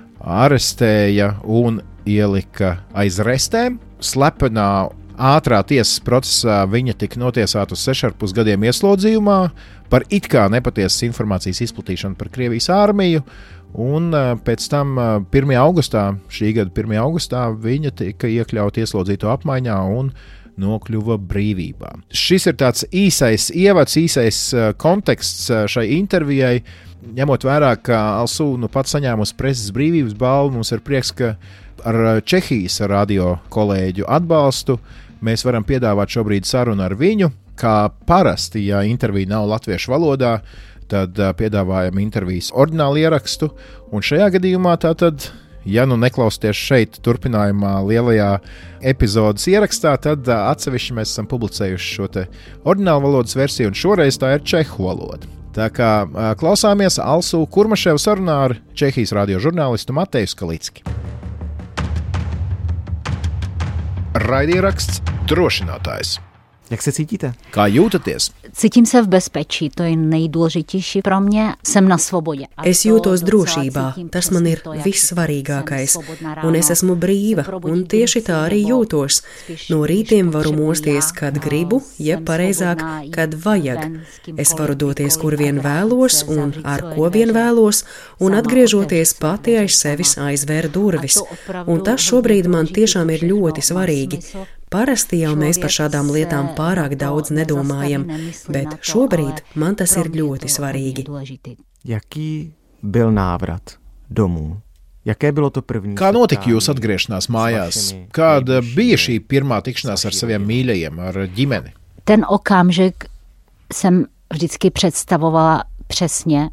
arestēja un ielika aiz restēm. Slepenā ātrā tiesas procesā viņa tika notiesāta uz sešu ar pus gadiem ieslodzījumā par it kā nepatiesas informācijas izplatīšanu par Krievijas armiju. Un pēc tam pirmajā augustā, šī gada pirmajā augustā, viņa tika iekļauta ieslodzīto apmaiņā un nokļuva brīvībā. Šis ir tāds īsais ievads, īsais konteksts šai intervijai. Ņemot vērā, ka Alsu nu pats saņēmusi preses brīvības balvu, mums ir prieks, ka ar Čehijas radio kolēģu atbalstu mēs varam piedāvāt šobrīd sarunu ar viņu. Kā parasti, ja intervija nav latviešu valodā, tad uh, piedāvājam intervijas oriģinālu ierakstu, un šajā gadījumā tātad, ja nu neklausties šeit turpinājumā lielajā epizodes ierakstā, tad uh, atsevišķi mēs esam publicējuši šo te oriģinālu valodas versiju, un šoreiz tā ir čehu valoda. Tā kā uh, klausāmies Alsu Kurmaševu sarunā ar Čehijas radio žurnālistu Mateju Skalicki. Raidieraksts Drošinātājs. Jak se cítíte? Kā jūtaties? Cítím se v bezpečí, to je nejdůležitější pro mě. Jsem na svobodě. Es jūtos drošībā, tas man ir vissvarīgākais, un es esmu brīva, un tieši tā arī jūtos. No rītiem varu mosties, kad gribu, jeb pareizāk, kad vajag. Es varu doties, kur vien vēlos, un ar ko vien vēlos, un atgriežoties pati aiz sevis aizvēr durvis. Un tas šobrīd man tiešām ir ļoti svarīgi. Parasti jau mēs par šādām lietām pārāk daudz nedomājam, bet šobrīd man tas ir ļoti svarīgi. Jaký byl návrat domů? Jaké bylo to první? Kā notika jūsu atgriešanās mājās? Kāda bija šī pirmā tikšanās ar saviem mīļajiem, ar ģimeni? Ten okamžik jsem vždycky představovala přesně.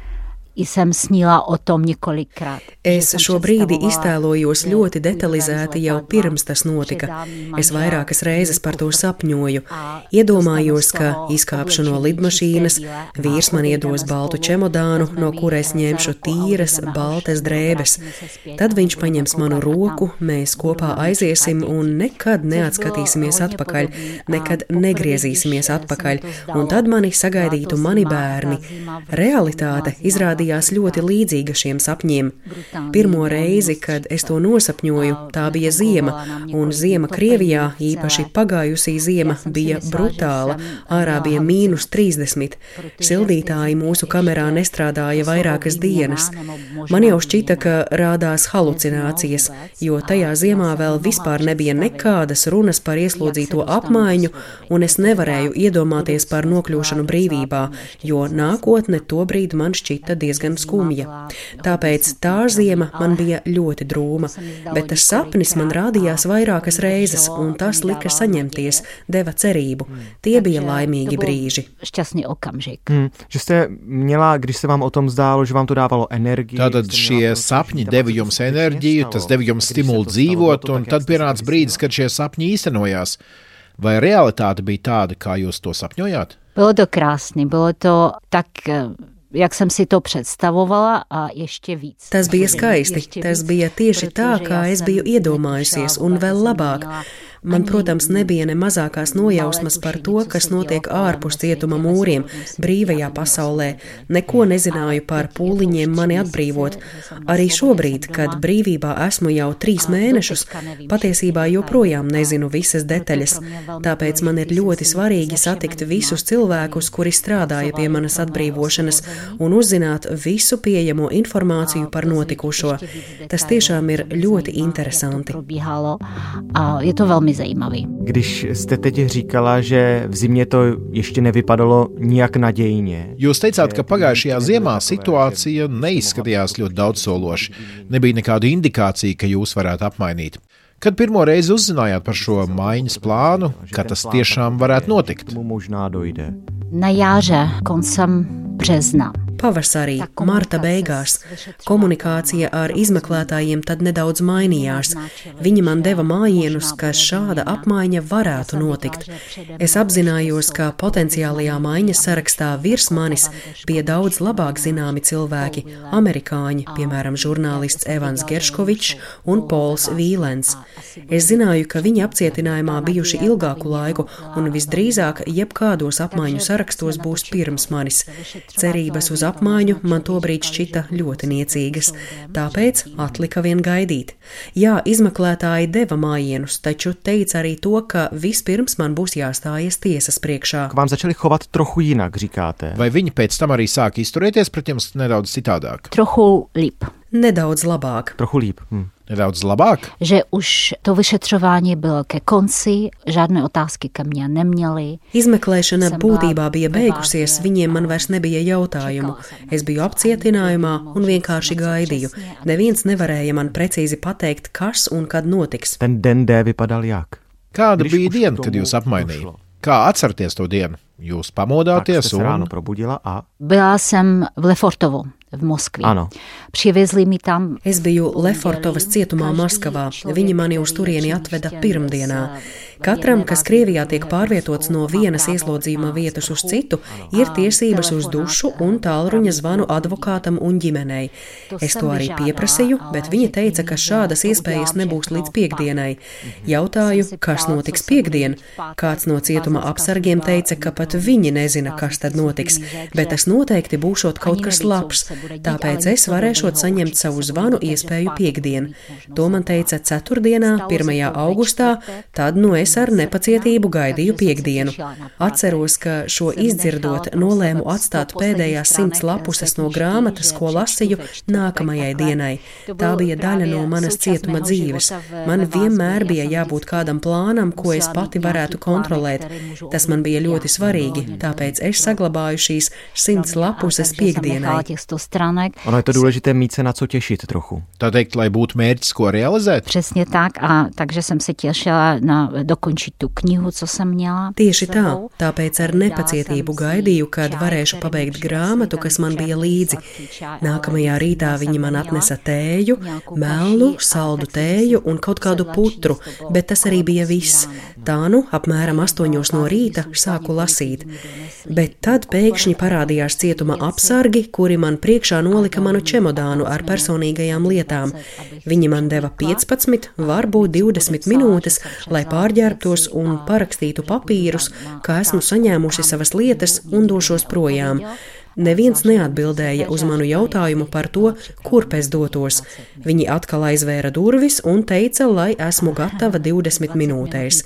Jsem snīla o tom několikrát. Es šo brīdi iztēlojos ļoti detalizēti jau pirms tas notika. Es vairākas reizes par to sapņoju. Iedomājos, ka izkāpšu no lidmašīnas, vīrs man iedos baltu čemodānu, no kura es ņemšu tīras, baltas drēbes. Tad viņš paņems manu roku, mēs kopā aiziesim un nekad neatskatīsimies atpakaļ, nekad negriezīsimies atpakaļ, un tad mani sagaidītu mani bērni. Realitāte izrādījās ļoti līdzīga šiem sapņiem. Pirmo reizi, kad es to nosapņoju, tā bija ziema, un ziema Krievijā, īpaši pagājusī ziema, bija brutāla. Ārā bija mīnus trīsdesmit. Sildītāji mūsu kamerā nestrādāja vairākas dienas. Man jau šķita, ka rādās halucinācijas, jo tajā ziemā vēl vispār nebija nekādas runas par ieslodzīto apmaiņu, un es nevarēju iedomāties par nokļūšanu brīvībā, jo nākotne tobrīd man šķita diezgan skumja. Tāpēc tā ziema man bija ļoti drūma, bet tas sapnis man rādījās vairākas reizes, un tas lika saņemties, deva cerību. Tie bija laimīgi brīži. Šťastný okamžik. Hmm, že jste měla, když se vám o tom zdálo, že vám to dávalo energii. Tātad šie sapņi deva jums enerģiju, tas deva jums stimulu dzīvot, un tad pienāca brīdis, kad šie sapņi īstenojās. Vai realitāte bija tāda, kā jūs to sapņojāt? Bylo to krásný, bylo to tak, jak jsem si to představovala, a ještě víc. Tas bija skaisti, tas bija tieši tā, kā es biju iedomājusies, un vēl labāk. Man, protams, nebija ne mazākās nojausmas par to, kas notiek ārpus cietuma mūriem, brīvajā pasaulē. Neko nezināju par pūliņiem mani atbrīvot. Arī šobrīd, kad brīvībā esmu jau trīs mēnešus, patiesībā joprojām nezinu visas detaļas. Tāpēc man ir ļoti svarīgi satikt visus cilvēkus, kuri strādāja pie manas atbrīvošanas, un uzzināt visu pieejamo informāciju par notikušo. Tas tiešām ir ļoti interesanti. Je to velmi zajímavý. Když jste teď říkala, že v zimě to ještě nevypadalo nijak nadějně. Jūs teicāt, ka pagājušajā ziemā situācija neizskatījās ļoti daudzsološi. Nebija nekāda indikācija, ka jūs varētu apmainīt. Kad pirmo reizi uzzinājāt par šo maiņas plānu, ka tas tiešām varētu notikt? Na jāře, koncem března. Pavasarī, marta beigās, komunikācija ar izmeklētājiem tad nedaudz mainījās. Viņi man deva mājienus, ka šāda apmaiņa varētu notikt. Es apzinājos, ka potenciālajā maiņas sarakstā virs manis bija daudz labāk zināmi cilvēki, amerikāņi, piemēram, žurnālists Evans Gerškovičs un Pols Vīlens. Es zināju, ka viņi apcietinājumā bijuši ilgāku laiku, un visdrīzāk jebkādos apmaiņu sarakstos būs pirms manis. Cerības uz apmaiņu man tobrīd šķita ļoti niecīgas, tāpēc atlika vien gaidīt. Jā, izmeklētāji deva mājienus, taču teica arī to, ka vispirms man būs jāstājas tiesas priekšā. K vám začali chovat trochu jinak, říkáte. Vai viņi pēc tam arī sāka izturēties pret jums nedaudz citādāk? Trochu líp. Nedaudz labāk. Trochu líp. Hm. Nedaudz labāk? Že už to vyšetřování bylo ke konci, žádné otázky ke mně neměli. Izmeklēšana būtībā bija beigusies, viņiem man vairs nebija jautājumu. Es biju apcietinājumā un vienkārši gaidīju. Neviens nevarēja man precīzi pateikt, kas un kad notiks. Ten den D vypadal jak? Kāda bija diena, kad jūs apmainījāt? Kā atceraties to dienu? Jūs pamodāties un... Byla jsem v Lefortovu. v Moskvě. Ano. Přivezli mi tam... Es biju Lefortovas cietumā Maskavā. Viņi mani uz turieni atveda pirmdienā. Katram, kas Krievijā tiek pārvietots no vienas ieslodzījuma vietas uz citu, ir tiesības uz dušu un tālruņa zvanu advokātam un ģimenei. Es to arī pieprasīju, bet viņa teica, ka šādas iespējas nebūs līdz piekdienai. Jautāju, kas notiks piekdien? Kāds no cietuma apsargiem teica, ka pat viņi nezina, kas tad notiks, bet tas noteikti būšot kaut kas labs, tāpēc es varēšot saņemt savu zvanu iespēju piekdien. To man teica ceturtdienā, pirmajā augustā, tad nu es ar nepacietību gaidīju piekdienu. Atceros, ka šo izdzirdot nolēmu atstāt pēdējās simts lapuses no grāmatas, ko lasīju nākamajai dienai. Tā bija daļa no manas cietuma dzīves. Man vienmēr bija jābūt kādam plānam, ko es pati varētu kontrolēt. Tas man bija ļoti svarīgi, tāpēc es saglabāju šīs simts lapuses piekdienai. Ono je to důležité mít se na co těšit trochu. Tā teikt, lai būtu mērķis, ko realizēt? Přesně tak, a takže jsem se těšila na dokončit tu knihu, co jsem měla. Tieši tā, tāpēc ar nepacietību gaidīju, kad varēšu pabeigt grāmatu, kas man bija līdzi. Nākamajā rītā viņi man atnesa tēju, melnu, saldu tēju un kaut kādu putru, bet tas arī bija viss. Tā nu, apmēram astoņos no rīta sāku lasīt. Bet tad pēkšņi parādījās cietuma apsargi, kuri man priekšā nolika manu čemodānu ar personīgajām lietām. Viņi man deva piecpadsmit, varbūt divdesmit minūtes, lai pārģērbtos un parakstītu papīrus, ka esmu saņēmuši savas lietas un došos projām. Neviens neatbildēja uz manu jautājumu par to, kurp es dotos. Viņi atkal aizvēra durvis un teica, lai esmu gatava divdesmit minūtēs.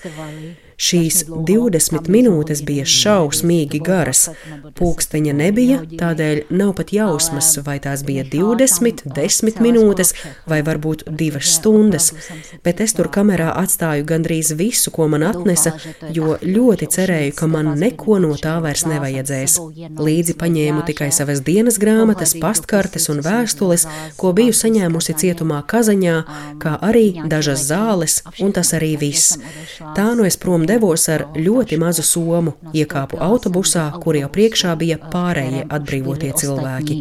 Šīs divdesmit minūtes bija šausmīgi garas. Pulksteņa nebija, tādēļ nav pat jausmas, vai tās bija divdesmit, desmit minūtes vai varbūt divas stundas. Bet es tur kamerā atstāju gandrīz visu, ko man atnesa, jo ļoti cerēju, ka man neko no tā vairs nevajadzēs. Līdzi paņēmu tikai savas dienas grāmatas, pastkartes un vēstules, ko biju saņēmusi cietumā Kazaņā, kā arī dažas zāles, un tas arī viss. Tā nu es prom devos ar ļoti mazu somu, iekāpu autobusā, kur jau priekšā bija pārējie atbrīvotie cilvēki.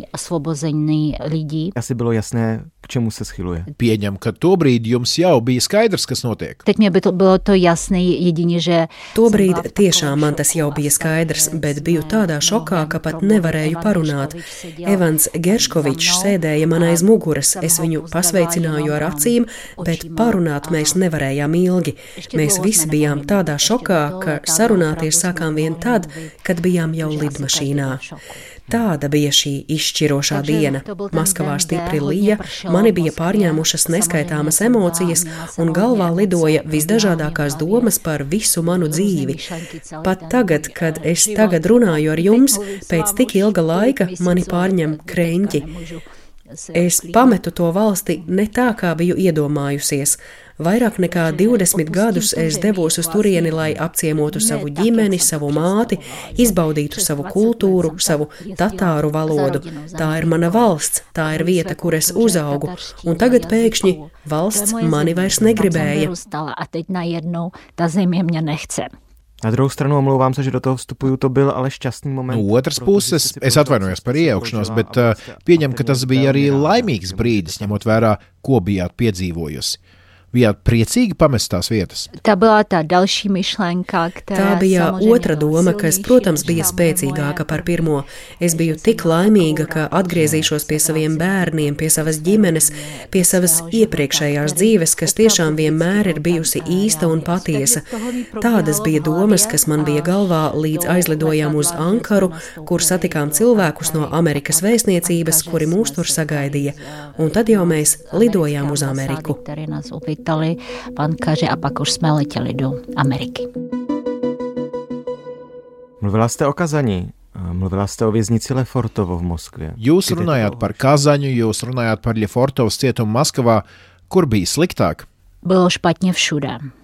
Asi bylo jasné, k čemu se schyluje. Pieņem, ka tobrīd jums jau bija skaidrs, kas notiek. Teď mě bylo to jasné jedině, že... Tobrīd tiešām man tas jau bija skaidrs, bet biju tādā šokā, ka pat nevarēju parunāt. Evans Gerškovičs sēdēja man aiz muguras, es viņu pasveicināju ar acīm, bet parunāt mēs nevarējām ilgi. Mēs visi bijām tādā šokā, ka sarunāties sākām vien tad, kad bijām jau lidmašīnā. Tāda bija šī izšķirošā diena. Maskavā stipri lija, mani bija pārņēmušas neskaitāmas emocijas un galvā lidoja visdažādākās domas par visu manu dzīvi. Pat tagad, kad es tagad runāju ar jums, pēc tik ilga laika mani pārņem kreņķi. Es pametu to valsti ne tā, kā biju iedomājusies. Vairāk nekā divdesmit gadus es devos uz turieni, lai apciemotu savu ģimeni, savu māti, izbaudītu savu kultūru, savu tatāru valodu. Tā ir mana valsts, tā ir vieta, kur es uzaugu, un tagad pēkšņi valsts mani vairs negribēja. Na druhou stranu, omlouvám se, že do toho vstupuju, to byl ale šťastný moment. No otras puses, es atvainojos par iejaukšanos, bet uh, pieņem, ka tas bija arī laimīgs brīdis, ņemot vērā, ko bijāt piedzīvojusi. Bijāt priecīgi pamest tās vietas? Tā bija tā další myšlenka, Tā bija otra doma, kas, protams, bija spēcīgāka par pirmo. Es biju tik laimīga, ka atgriezīšos pie saviem bērniem, pie savas ģimenes, pie savas iepriekšējās dzīves, kas tiešām vienmēr ir bijusi īsta un patiesa. Tādas bija domas, kas man bija galvā, līdz aizlidojām uz Ankaru, kur satikām cilvēkus no Amerikas vēstniecības, kuri mūs tur sagaidīja. Un tad jau mēs lidojām uz Ameriku. Bankaři a pak už jsme letěli do Ameriky. Mluvila jste o Kazani, mluvila jste o věznici Lefortovo v Moskvě. Jūs runājāt par Kazaņu, jūs runājāt par Lefortovas cietumu Maskavā. Kur bija sliktāk? Bylo špatně všude.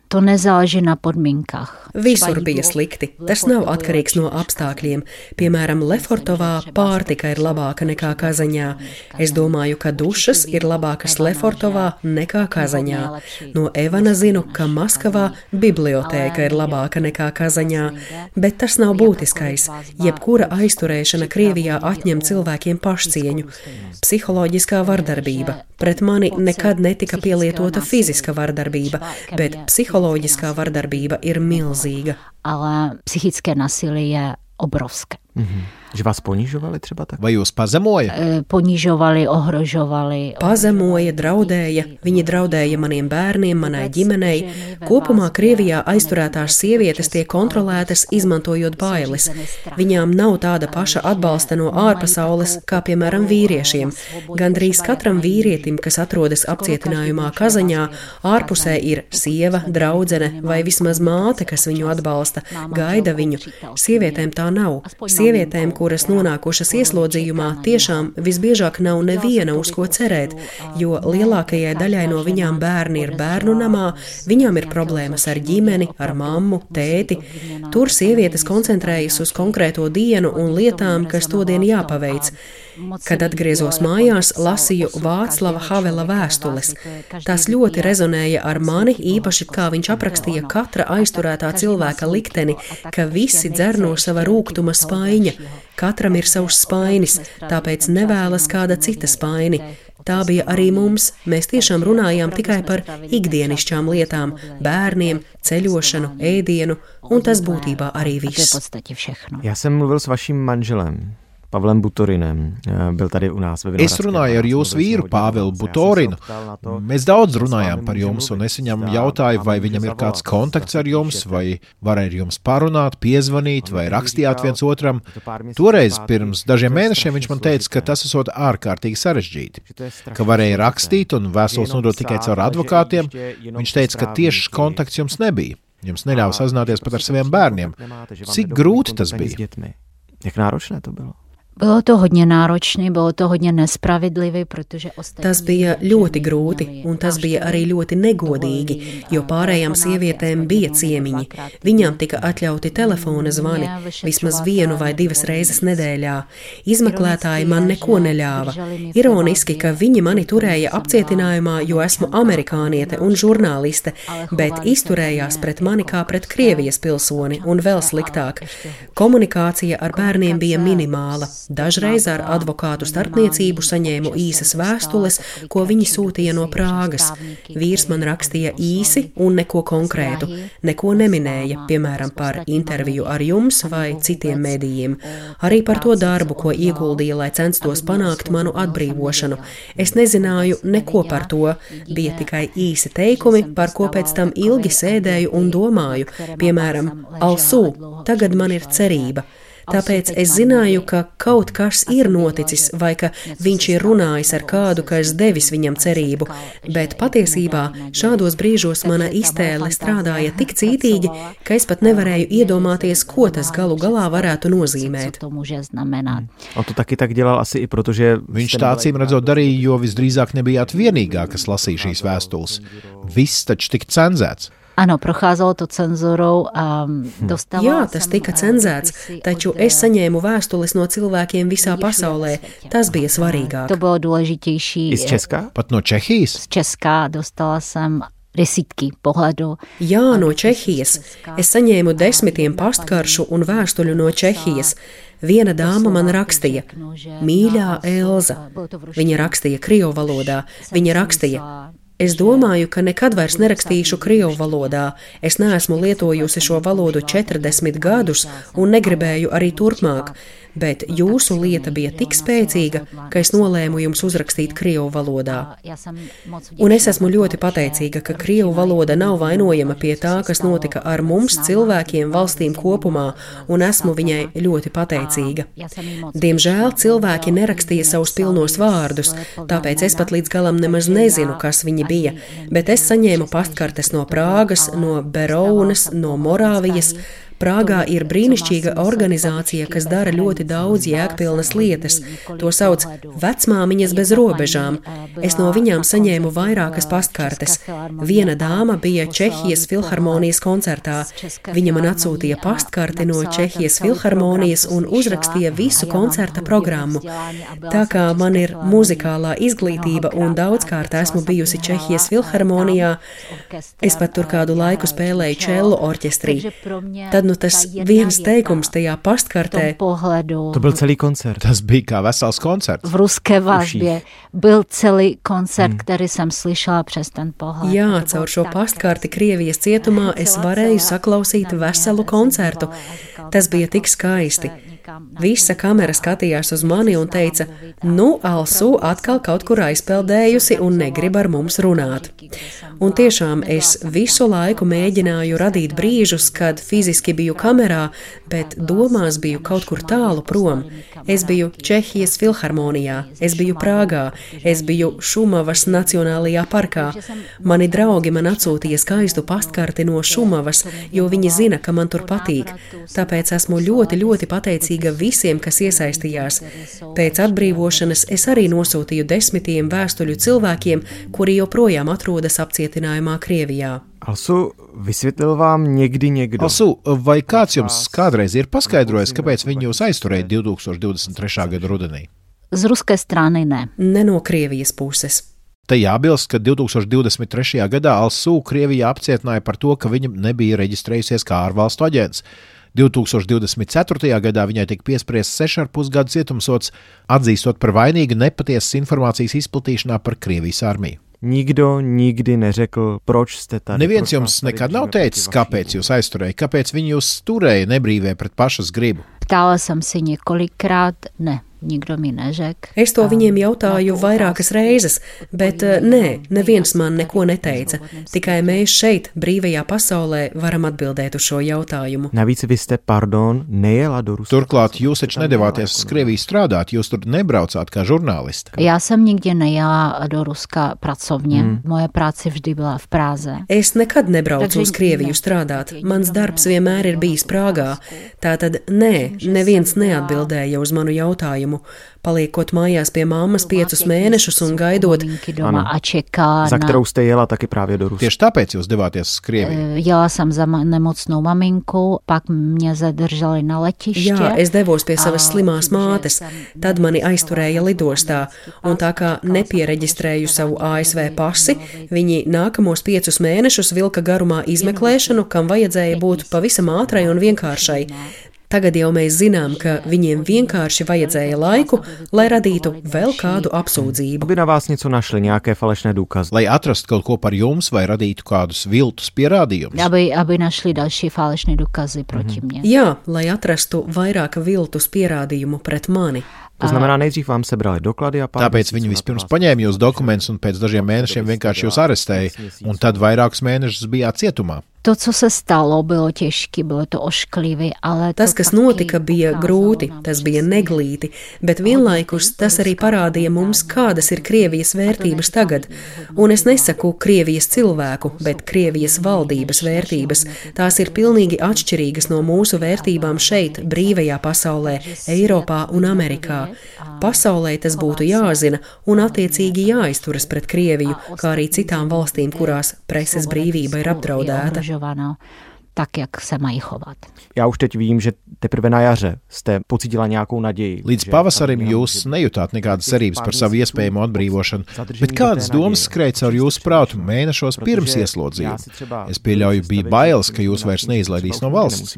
to nezáleží na podmínkách. Visur bija slikti. Tas nav atkarīgs no apstākļiem. Piemēram, Lefortovā pārtika ir labāka nekā Kazaņā. Es domāju, ka dušas ir labākas Lefortovā nekā Kazaņā. No Evana zinu, ka Maskavā bibliotēka ir labāka nekā Kazaņā, bet tas nav būtiskais. Jebkura aizturēšana Krievijā atņem cilvēkiem pašcieņu. Psiholoģiskā vardarbība. Pret mani nekad netika pielietota fiziska vardarbība, bet psiholoģiskā vardarbība ir milzīga. Ale psychické násilí je obrovské. Mhm. Že vás ponižovali třeba tak? Vai jūs pazemoja? Ponižovali, ohrožovali. Pazemoja, draudēja. Viņi draudēja maniem bērniem, manai ģimenei. Kopumā Krievijā aizturētās sievietes tiek kontrolētas, izmantojot bailes. Viņām nav tāda paša atbalsta no ārpasaules, kā piemēram vīriešiem. Gandrīz katram vīrietim, kas atrodas apcietinājumā Kazaņā, ārpusē ir sieva, draudzene vai vismaz māte, kas viņu atbalsta, gaida viņu. Sievietēm tā nav. Sievietēm, kuras nonākušas ieslodzījumā, tiešām visbiežāk nav neviena, uz ko cerēt, jo lielākajai daļai no viņām bērni ir bērnu namā, viņām ir problēmas ar ģimeni, ar mammu, tēti. Tur sievietes koncentrējas uz konkrēto dienu un lietām, kas todien jāpaveic. Kad atgriezos mājās, lasīju Vāclava Havela vēstules. Tās ļoti rezonēja ar mani, īpaši kā viņš aprakstīja katra aizturētā cilvēka likteni, ka visi dzer no sava rūgtuma spaiņa. Katram ir savs spainis, tāpēc nevēlas kāda cita spaini. Tā bija arī mums. Mēs tiešām runājām tikai par ikdienišķām lietām, bērniem, ceļošanu, ēdienu, un tas būtībā arī viss. Já jsem mluvil s vaším manželem. Pavlem Butorinem. Byl tady u nás. Es runāju ar jūsu vīru Pāvilu Butorinu. Mēs daudz runājām par jums, un es viņam jautāju, vai viņam ir kāds kontakts ar jums, vai varēja ar jums parunāt, piezvanīt, vai rakstījāt viens otram. Toreiz pirms dažiem mēnešiem viņš man teica, ka tas esot ārkārtīgi sarežģīti, ka varēja rakstīt un vēstules nodot tikai caur advokātiem. Viņš teica, ka tiešs kontakts jums nebija. Jums neļāva sazināties pat ar saviem bērniem. Cik grūti tas bija? Jak náročné to bylo? Bylo to hodně náročné, bylo to hodně nespravedlivé, protože ostatní... Tas bija ļoti grūti, un tas bija arī ļoti negodīgi, jo pārējām sievietēm bija ciemiņi. Viņām tika atļauti telefona zvani vismaz vienu vai divas reizes nedēļā. Izmeklētāji man neko neļāva. Ironiski, ka viņi mani turēja apcietinājumā, jo esmu amerikāniete un žurnāliste, bet izturējās pret mani kā pret Krievijas pilsoni, un vēl sliktāk. Komunikācija ar bērniem bija minimāla. Dažreiz ar advokātu starpniecību saņēmu īsas vēstules, ko viņi sūtīja no Prāgas. Vīrs man rakstīja īsi un neko konkrētu, neko neminēja, piemēram, par interviju ar jums vai citiem medijiem. Arī par to darbu, ko ieguldīja, lai censtos panākt manu atbrīvošanu. Es nezināju neko par to, bija tikai īsi teikumi, par ko pēc tam ilgi sēdēju un domāju, piemēram, Alsū, tagad man ir cerība. Tāpēc es zināju, ka kaut kas ir noticis vai ka viņš ir runājis ar kādu, kas devis viņam cerību, bet patiesībā šādos brīžos mana iztēle strādāja tik cītīgi, ka es pat nevarēju iedomāties, ko tas galu galā varētu nozīmēt. On to taky tak dělal asi i proto, že... Viņš tā acīm redzot darīja, jo visdrīzāk nebijāt vienīgā, kas lasīja šīs vēstules. Viss taču tika cenzēts. Ano, procházelo to cenzurou a dostala... Jā, tas tika cenzēts, taču es saņēmu vēstules no cilvēkiem visā pasaulē. Tas bija svarīgāk. To bylo důležitější. I z Česka? Pat no Čehijas? Z Česka dostala jsem desítky pohledu. Jā, no Čehijas. Es saņēmu desmitiem pastkaršu un vēstuļu no Čehijas. Viena dāma man rakstīja, mīļā Elza. Viņa rakstīja krievu valodā. Viņa rakstīja, es domāju, ka nekad vairs nerakstīšu krievu valodā. Es neesmu lietojusi šo valodu četrdesmit gadus un negribēju arī turpmāk. Bet jūsu lieta bija tik spēcīga, ka es nolēmu jums uzrakstīt krievu valodā. Un es esmu ļoti pateicīga, ka krievu valoda nav vainojama pie tā, kas notika ar mums, cilvēkiem, valstīm kopumā, un esmu viņai ļoti pateicīga. Diemžēl cilvēki nerakstīja savus pilnos vārdus, tāpēc es pat līdz galam nemaz nezinu, kas viņi bija, bet es saņēmu pastkartes no Prāgas, no Berounas, no Morāvijas. Prāgā ir brīnišķīga organizācija, kas dara ļoti daudz jēgpilnas lietas. To sauc Vecmāmiņas bez robežām. Es no viņām saņēmu vairākas pastkartes. Viena dāma bija Čehijas filharmonijas koncertā. Viņa man atsūtīja pastkarti no Čehijas filharmonijas un uzrakstīja visu koncerta programmu. Tā kā man ir muzikālā izglītība un daudzkārt esmu bijusi Čehijas filharmonijā, es pat tur kādu laiku spēlēju čellu orķestrī. Tad nu tas viens teikums tajā pastkartē. To byl celý koncert. Tas bija kā vesels koncerts. V ruské vazbě byl celý koncert, hmm. který jsem slyšela přes ten pohled. Jā, caur šo pastkarti Krievijas cietumā es varēju saklausīt veselu koncertu. Tas bija tik skaisti. Visa kamera skatījās uz mani un teica, nu, Alsu atkal kaut kur aizpeldējusi un negrib ar mums runāt. Un tiešām es visu laiku mēģināju radīt brīžus, kad fiziski biju kamerā, bet domās biju kaut kur tālu prom. Es biju Čehijas filharmonijā, es biju Prāgā, es biju Šumavas Nacionālajā parkā. Mani draugi man atsūtīja skaistu pastkarti no Šumavas, jo viņi zina, ka man tur patīk. Tāpēc esmu ļoti, ļoti pateicīga visiem, kas iesaistījās. Pēc atbrīvošanas es arī nosūtīju desmitiem vēstuļu cilvēkiem, kuri joprojām atrodas apcietinājumā Krievijā. Alsu, vysvětlil vám někdy někdo? Alsu, vai kāds jums kādreiz ir paskaidrojis, kāpēc viņi jūs aizturēja divtūkstoš divdesmit trešā gada rudenī? Z ruské strany ne. Ne no Krievijas puses. Te jābilst, ka divtūkstoš divdesmit trešajā gadā Alsu Krievijā apcietināja par to, ka viņa nebija reģistrējusies kā ārvalstu aģents. divtūkstoš divdesmit ceturtajā gadā viņai tika piespriests sešu ar pus gadu cietumsods, atzīstot par vainīgu nepatiesas informācijas izplatīšanā par Krievijas armiju. Nikdo nikdy neřekl, proč jste tady. Neviens jums nekad nav teicis, kāpēc jūs aizturēja, kāpēc viņi jūs turēja nebrīvē pret pašas gribu. Ptala jsem si několikrát, ne. Nikdo mi nežek. Es to viņiem jautāju vairākas reizes, bet nē, neviens man neko neteica. Tikai mēs šeit, brīvajā pasaulē, varam atbildēt uz šo jautājumu. Navíc vy jste, pardon, nejela do Ruska. Turklāt jūs taču nedavāties uz Krieviju strādāt, jūs tur nebraucāt kā žurnālisti. Já jsem nikdy nejela do Ruska pracovně. Mm. Moje práce vždy byla v Práze. Es nekad nebraucu uz Krieviju strādāt. Mans darbs vienmēr ir bijis Prāgā. Tātad nē, neviens neatbildēja uz manu jautājumu. Paliekot mājās pie mammas piecus mēnešus un gaidot. Ano, za kterou jste jela taky právě do Ruska. Tieši tāpēc jūs devāties uz Krieviju. Jela jsem za nemocnou maminku, pak mě zadržali na letiště. Jā, es devos pie savas slimās mātes. Tad mani aizturēja lidostā. Un tā kā nepiereģistrēju savu A S V pasi, viņi nākamos piecus mēnešus vilka garumā izmeklēšanu, kam vajadzēja būt pavisam ātrai un vienkāršai. Tagad jau mēs zinām, ka viņiem vienkārši vajadzēja laiku, lai radītu vēl kādu apsūdzību. Aby na vás něco našli, nějaké falešné důkazy. Lai atrastu kaut ko par jums vai radītu kādus viltus pierādījumus. Aby, aby našli další falešné důkazy proti mm-hmm. mně. Jā, lai atrastu vairāk viltus pierādījumu pret mani. To znamená, nejdřív vám sebrali doklady a pár. Tāpēc viņi vispirms paņēma jūs dokumentus un pēc dažiem mēnešiem vienkārši jūs arestēja, un tad vairākus mēnešus bijāt cietumā. To, co se stalo, bylo těžké, bylo to ošklivý, ale tas, kas notika, bija grūti, tas bija neglīti, bet vienlaikus tas arī parādīja mums, kādas ir Krievijas vērtības tagad. Un es nesaku Krievijas cilvēku, bet Krievijas valdības vērtības. Tās ir pilnīgi atšķirīgas no mūsu vērtībām šeit, brīvajā pasaulē, Eiropā un Amerikā. Pasaulē tas būtu jāzina un attiecīgi jāizturas pret Krieviju, kā arī citām valstīm, kurās preses brīvība ir apdraudēta. Tak, jak se mají chovat. Já už teď vím, že teprve na jaře jste pocítila nějakou naději. Līdz pavasarim jūs nejūtāt nekādas cerības par savu iespējamo atbrīvošanu, bet kādas domas skrēja caur jūsu prātu mēnešos pirms ieslodzījuma? Es pieļauju, bija bailes, ka jūs vairs neizlaidīs no valsts.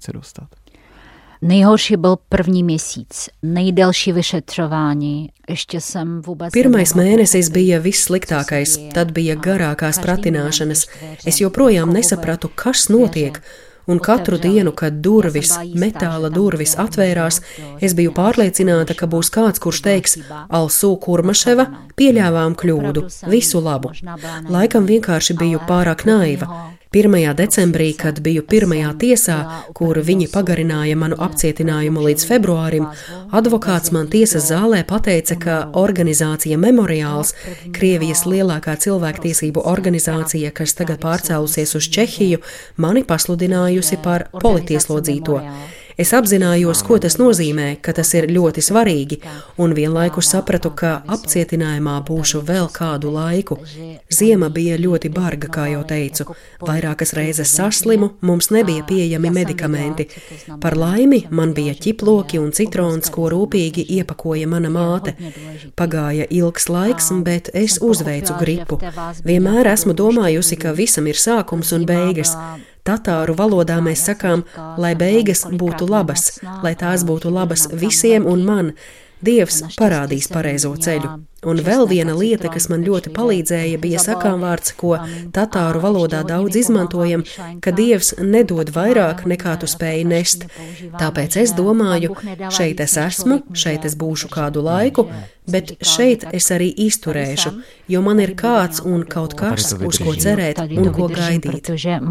Nejhorší byl první měsíc, nejdelší vyšetřování. Ještě jsem vůbec... Pirmais mēnesis bija vissliktākais, tad bija garākās pratināšanas. Es joprojām nesapratu, kas notiek. Un katru dienu, kad durvis, metāla durvis atvērās, es biju pārliecināta, ka būs kāds, kurš teiks: Alsu Kurmaševa, pieļāvām kļūdu, visu labu. Laikam vienkārši biju pārāk naiva. pirmajā decembrī, kad biju pirmajā tiesā, kur viņi pagarināja manu apcietinājumu līdz februārim, advokāts man tiesas zālē pateica, ka organizācija Memoriāls, Krievijas lielākā cilvēktiesību organizācija, kas tagad pārcēlusies uz Čehiju, mani pasludinājusi par politieslodzīto. Es apzinājos, ko tas nozīmē, ka tas ir ļoti svarīgi, un vienlaikus sapratu, ka apcietinājumā būšu vēl kādu laiku. Ziema bija ļoti barga, kā jau teicu. Vairākas reizes saslimu, mums nebija pieejami medikamenti. Par laimi man bija ķiploki un citrons, ko rūpīgi iepakoja mana māte. Pagāja ilgs laiks, bet es uzveicu gripu. Vienmēr esmu domājusi, ka visam ir sākums un beigas. Tatāru valodā mēs sakām, lai beigas būtu labas, lai tās būtu labas visiem un man. Dievs parādīs pareizo ceļu. Un vēl viena lieta, kas man ļoti palīdzēja, bija sakāmvārds, ko tatāru valodā daudz izmantojam, ka Dievs nedod vairāk nekā tu spēji nest. Tāpēc es domāju, šeit es esmu, šeit es būšu kādu laiku, bet šeit es arī izturēšu, jo man ir kāds un kaut kas, uz ko cerēt un ko gaidīt.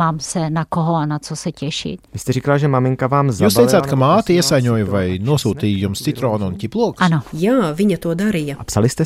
Jūs teicāt, ka māte iesaņoja vai nosūtīja jums citronu un ķiplokus? Jā, viņa to darīja.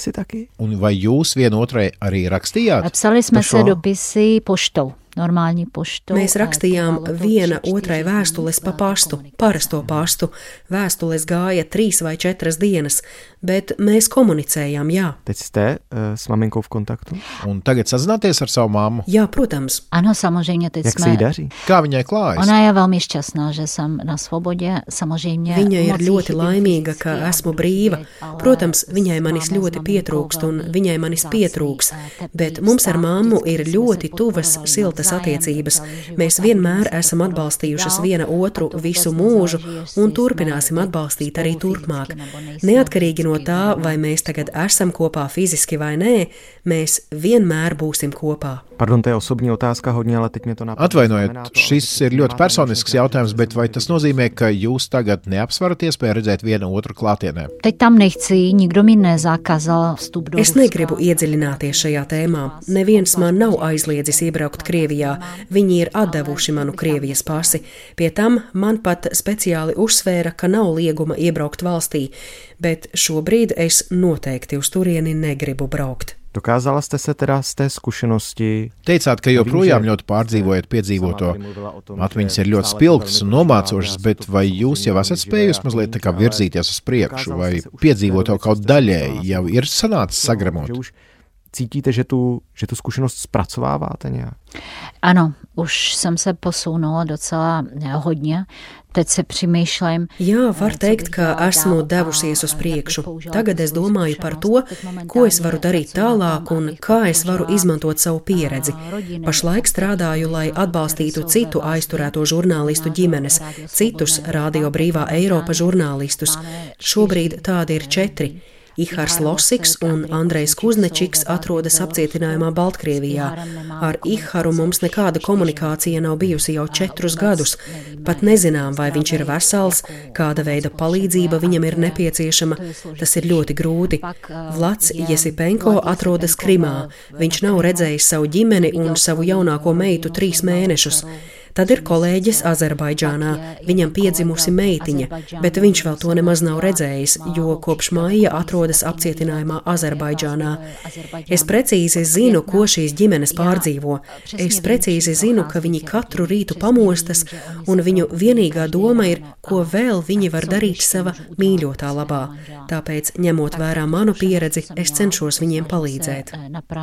Un vai jūs vienotrai arī rakstījāt? Psali jsme se dopisy poštou. Normální poštu. Mēs rakstījām viena otrai vēstules pa pastu, parasto pastu. Vēstules gāja trīs vai četras dienas, bet mēs komunicējām, jā. Teď jste uh, s maminkou v kontaktu? Un tagad sazināties ar savu mammu? Jā, protams. Ano, samozřejmě teď Jak jsme... se jí daří? Kā viņai klājas? Ona je velmi šťastná, že jsem na svobodě, samozřejmě... Viņa ir ļoti laimīga, ka esmu brīva. Protams, viņai manis ļoti pietrūkst un viņai manis pietrūks, bet mums ar mammu ir ļoti tuvas, siltas attiecības. Mēs vienmēr esam atbalstījušas viena otru visu mūžu un turpināsim atbalstīt arī turpmāk. Neatkarīgi no tā, vai mēs tagad esam kopā fiziski vai nē, mēs vienmēr būsim kopā. Pardon, to je osobní otázka hodně, ale teď mě to napadlo. Atvainojiet, šis ir ļoti personisks jautājums, bet vai tas nozīmē, ka jūs tagad neapsvarat iespēju redzēt vienu otru klātienē? Teď tam nechci, nikdo mi nezakazal vstup do Es negribu iedziļināties šajā tēmā. Neviens man nav aizliedzis iebraukt Krievijā. Viņi ir atdevuši manu Krievijas pasi. Pie tam man pat speciāli uzsvēra, ka nav lieguma iebraukt valstī, bet šobrīd es noteikti uz turieni negribu braukt. Dokázala jste se teda z té zkušenosti... Teicāt, ka joprojām ļoti pārdzīvojat piedzīvoto. Atmiņas ir ļoti spilgtas un nomācošas, bet vai jūs jau esat spējusi mazliet tā kā virzīties uz priekšu, vai piedzīvoto kaut daļēji jau ir sanācis sagremot? Cítíte, že tu, že tu zkušenost zpracováváte nějak? Ano, už jsem se posunula docela hodně. Teď se přemýšlím. Jā, var teikt, ka esmu devusies uz priekšu. Tagad es domāju par to, ko es varu darīt tālāk un kā es varu izmantot savu pieredzi. Pašlaik strādāju, lai atbalstītu citu aizturēto žurnālistu ģimenes, citus Radio Brīvā Eiropa žurnālistus. Šobrīd tādi ir četri. Ihars Losiks un Andrejs Kuznečiks atrodas apcietinājumā Baltkrievijā. Ar Iharu mums nekāda komunikācija nav bijusi jau četrus gadus. Pat nezinām, vai viņš ir vesels, kāda veida palīdzība viņam ir nepieciešama. Tas ir ļoti grūti. Vlads Jesipenko atrodas Krimā. Viņš nav redzējis savu ģimeni un savu jaunāko meitu trīs mēnešus. Tad ir kolēģis Azerbaidžānā, viņam piedzimusi meitiņa, bet viņš vēl to nemaz nav redzējis, jo kopš māja atrodas apcietinājumā Azerbaidžānā. Es precīzi zinu, ko šīs ģimenes pārdzīvo. Es precīzi zinu, ka viņi katru rītu pamostas, un viņu vienīgā doma ir, ko vēl viņi var darīt sava mīļotā labā. Tāpēc, ņemot vērā manu pieredzi, es cenšos viņiem palīdzēt.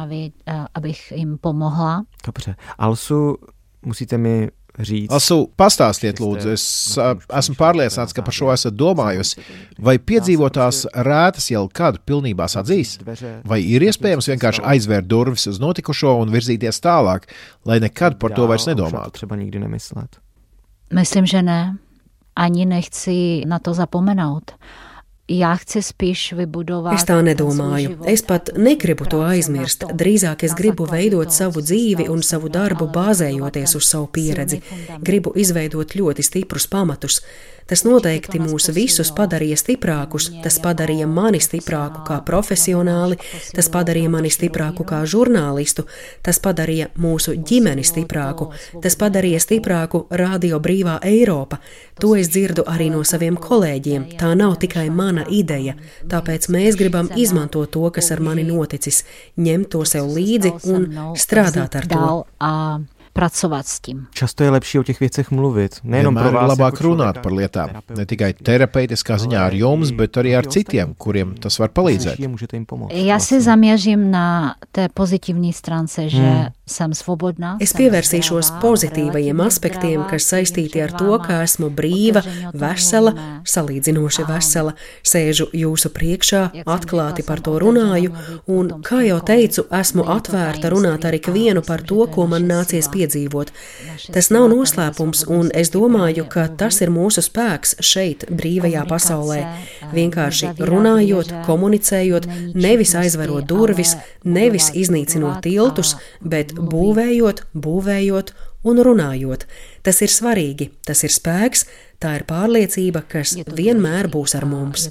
Dobře. Alsu, musíte mi říct. Alsu, pastāstiet lūdzu, es esmu pārliecināts, ka par šo esat domājusi. Vai piedzīvotās rētas jau kad pilnībā sadzīs? Vai ir iespējams vienkārši aizvērt durvis uz notikušo un virzīties tālāk, lai nekad par to vairs nedomātu? Myslím, že ne. Ani nechci na to zapomenout. Es tā nedomāju. Es pat negribu to aizmirst. Drīzāk es gribu veidot savu dzīvi un savu darbu bāzējoties uz savu pieredzi. Gribu izveidot ļoti stiprus pamatus. Tas noteikti mūs visus padarīja stiprākus, tas padarīja mani stiprāku kā profesionāli, tas padarīja mani stiprāku kā žurnālistu, tas padarīja mūsu ģimeni stiprāku, tas padarīja stiprāku Radio Brīvā Eiropa. To es dzirdu arī no saviem kolēģiem, tā nav tikai mana ideja, tāpēc mēs gribam izmantot to, kas ar mani noticis, ņemt to sev līdzi un strādāt ar to. Pracovat s tím. Často je lepší o těch věcech mluvit. Nejenom pro vás, labāk runāt par lietām. Ne tikai terapeitiskā ziņā ar jums, bet arī ar citiem, kuriem tas var palīdzēt. Já se zaměřím na té pozitivní stránce, že hmm. jsem svobodná. Es pievērsīšos pozitīvajiem aspektiem, kas saistīti ar to, ka esmu brīva, vesela, salīdzinoši vesela, sēžu jūsu priekšā, atklāti par to runāju, un, kā jau teicu, esmu atvērta runāt ar ikvienu par to, ko man nācies piedzīvot. Dzīvot. Tas nav noslēpums, un es domāju, ka tas ir mūsu spēks šeit, brīvajā pasaulē. Vienkārši runājot, komunicējot, nevis aizverot durvis, nevis iznīcinot tiltus, bet būvējot, būvējot un runājot. Tas ir svarīgi, tas ir spēks, tā ir pārliecība, kas vienmēr būs ar mums.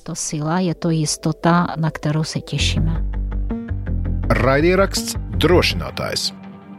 Raidieraksts Drošinātājs.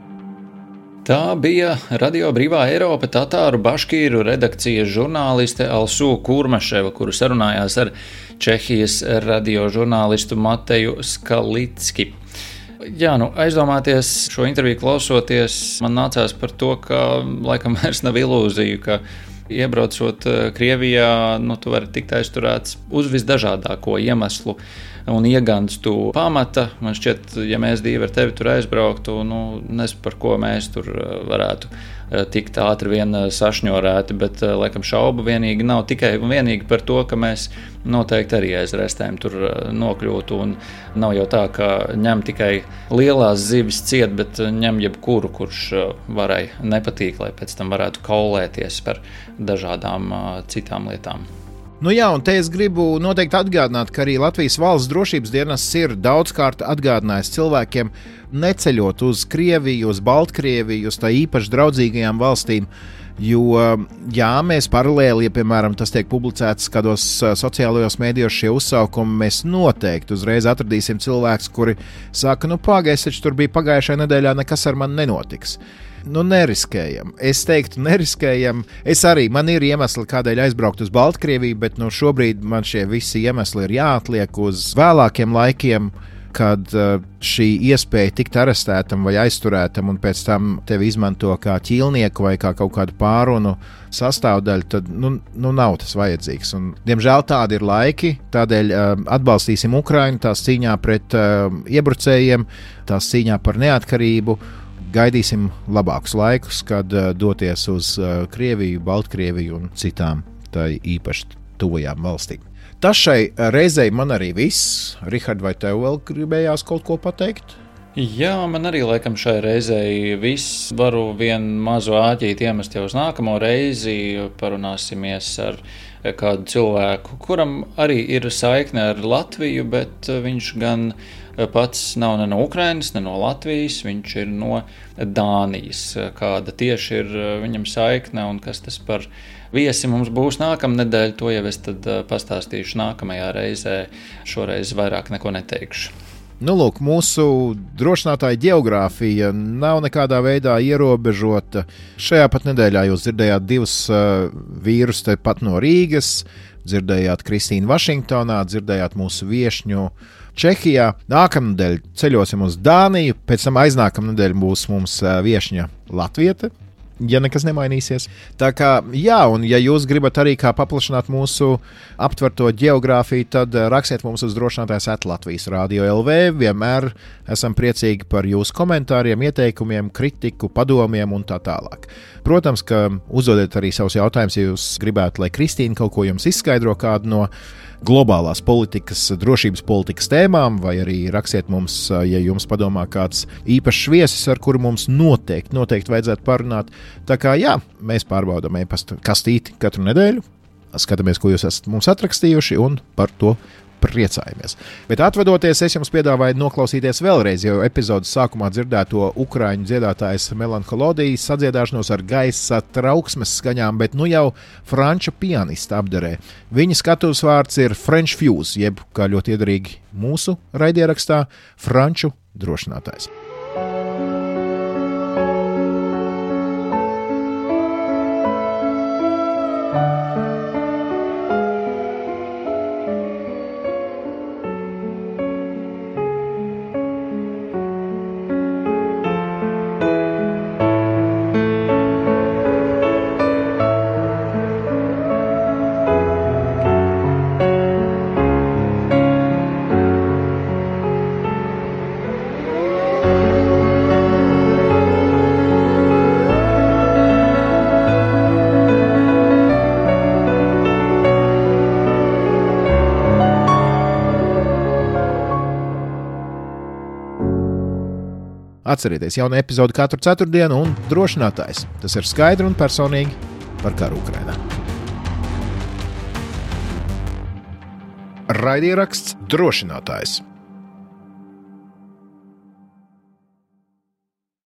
Tā bija Radio Brīvā Eiropa tatāru baškīru redakcijas žurnāliste Alsu Kurmaševa, kuru sarunājās ar Čehijas radio žurnālistu Mateju Skalicki. Jā, nu, aizdomāties šo interviju klausoties, man nācās par to, ka laikam vairs nav ilūziju, ka iebraucot Krievijā, nu, tu vari tikt aizturēts uz visdažādāko iemeslu un ieganstu pamata. Man šķiet, ja mēs divi ar tevi tur aizbrauktu, nu, nezinu, par ko mēs tur varētu tikt ātri vien sašņorēti, bet, laikam, šaubu vienīgi nav tikai un vienīgi par to, ka mēs noteikti arī aiz restēm tur nokļūtu, un nav jau tā, ka ņem tikai lielās zivis ciet, bet ņem jebkuru, kurš varai nepatīk, lai pēc tam varētu kaulēties par dažādām citām lietām. Nu jā, un te es gribu noteikti atgādināt, ka arī Latvijas valsts drošības dienests ir daudzkārt atgādinājis cilvēkiem neceļot uz Krieviju, uz Baltkrieviju, uz tā īpaši draudzīgajām valstīm, jo, jā, mēs paralēli, ja, piemēram, tas tiek publicēts kādos sociālajos mēdījos šie uzsaukumi, mēs noteikti uzreiz atradīsim cilvēkus, kuri saka, nu pagaid, taču tur bija pagājušajā nedēļā, nekas ar mani nenotiks. Nu, neriskējam. Es teiktu, neriskējam. Es arī, man ir iemesli, kādēļ aizbraukt uz Baltkrieviju, bet nu, šobrīd man šie visi iemesli ir jāatliek uz vēlākiem laikiem, kad uh, šī iespēja tikt arestētam vai aizturētam un pēc tam tevi izmanto kā ķīlnieku vai kā kaut kādu pārunu sastāvdaļu, tad nu, nu nav tas vajadzīgs. Un, diemžēl tādi ir laiki, tādēļ uh, atbalstīsim Ukrainu tās cīņā pret uh, iebrucējiem, tās cīņā par neatkarību. Gaidīsim labākus laikus, kad uh, doties uz uh, Krieviju, Baltkrieviju un citām tai īpaši tuvajām valstīm. Tas šai reizei man arī viss. Rihard, vai tev vēl gribējās kaut ko pateikt? Jā, man arī laikam šai reizei viss. Varu vienu mazu āķīti iemest jau uz nākamo reizi. Parunāsimies ar kādu cilvēku, kuram arī ir saikne ar Latviju, bet viņš gan pats nav ne no Ukrainas, ne no Latvijas, viņš ir no Dānijas. Kāda tieši ir viņam saikne un kas tas par viesi mums būs nākamnedēļ, to jau es tad pastāstīšu nākamajā reizē. Šoreiz vairāk neko neteikšu. Nu, lūk, mūsu drošinātāja geogrāfija nav nekādā veidā ierobežota. Šajā pat nedēļā jūs dzirdējāt divus uh, vīrus te pat no Rīgas, dzirdējāt Kristīnu Vašingtonā, dzirdējāt mūsu viešņu Čehijā. Nākamnedēļ ceļosim uz Dāniju, pēc tam aiznākamnedēļ būs mums uh, viešņa Latvieta, ja nekas nemainīsies. Tā kā, jā, un ja jūs gribat arī kā paplašināt mūsu aptverto geogrāfiju, tad rakstiet mums uz drošinātājs at Latvijas Radio L V. Vienmēr esam priecīgi par jūsu komentāriem, ieteikumiem, kritiku, padomiem un tā tālāk. Protams, ka uzdodiet arī savus jautājumus, ja jūs gribētu, lai Kristīna kaut ko jums izskaidro kādu no globālās politikas, drošības politikas tēmām, vai arī rakstiet mums, ja jums padomā kāds īpašs viesis, ar kuru mums noteikti, noteikti vajadzētu parunāt. Tā kā jā, mēs pārbaudam e-pasta kastīti katru nedēļu. skatāmies, ko jūs esat mums atrakstījuši, un par to priecājamies. Bet atvadoties, es jums piedāvāju noklausīties vēlreiz jau epizodes sākumā dzirdēto ukraiņu dziedātājas Melanholodijas sadziedāšanos ar gaisa trauksmes skaņām, bet nu jau franču pianista apdarē. Viņa skatuves vārds ir French Fuse, jeb, kā ļoti iedarīgi mūsu raidierakstā, franču drošinātājs. Atcerieties, jauna epizode katru ceturtdienu un drošinātājs. Tas ir skaidri un personīgi par karu Ukrainā. Raidieraksts drošinātājs.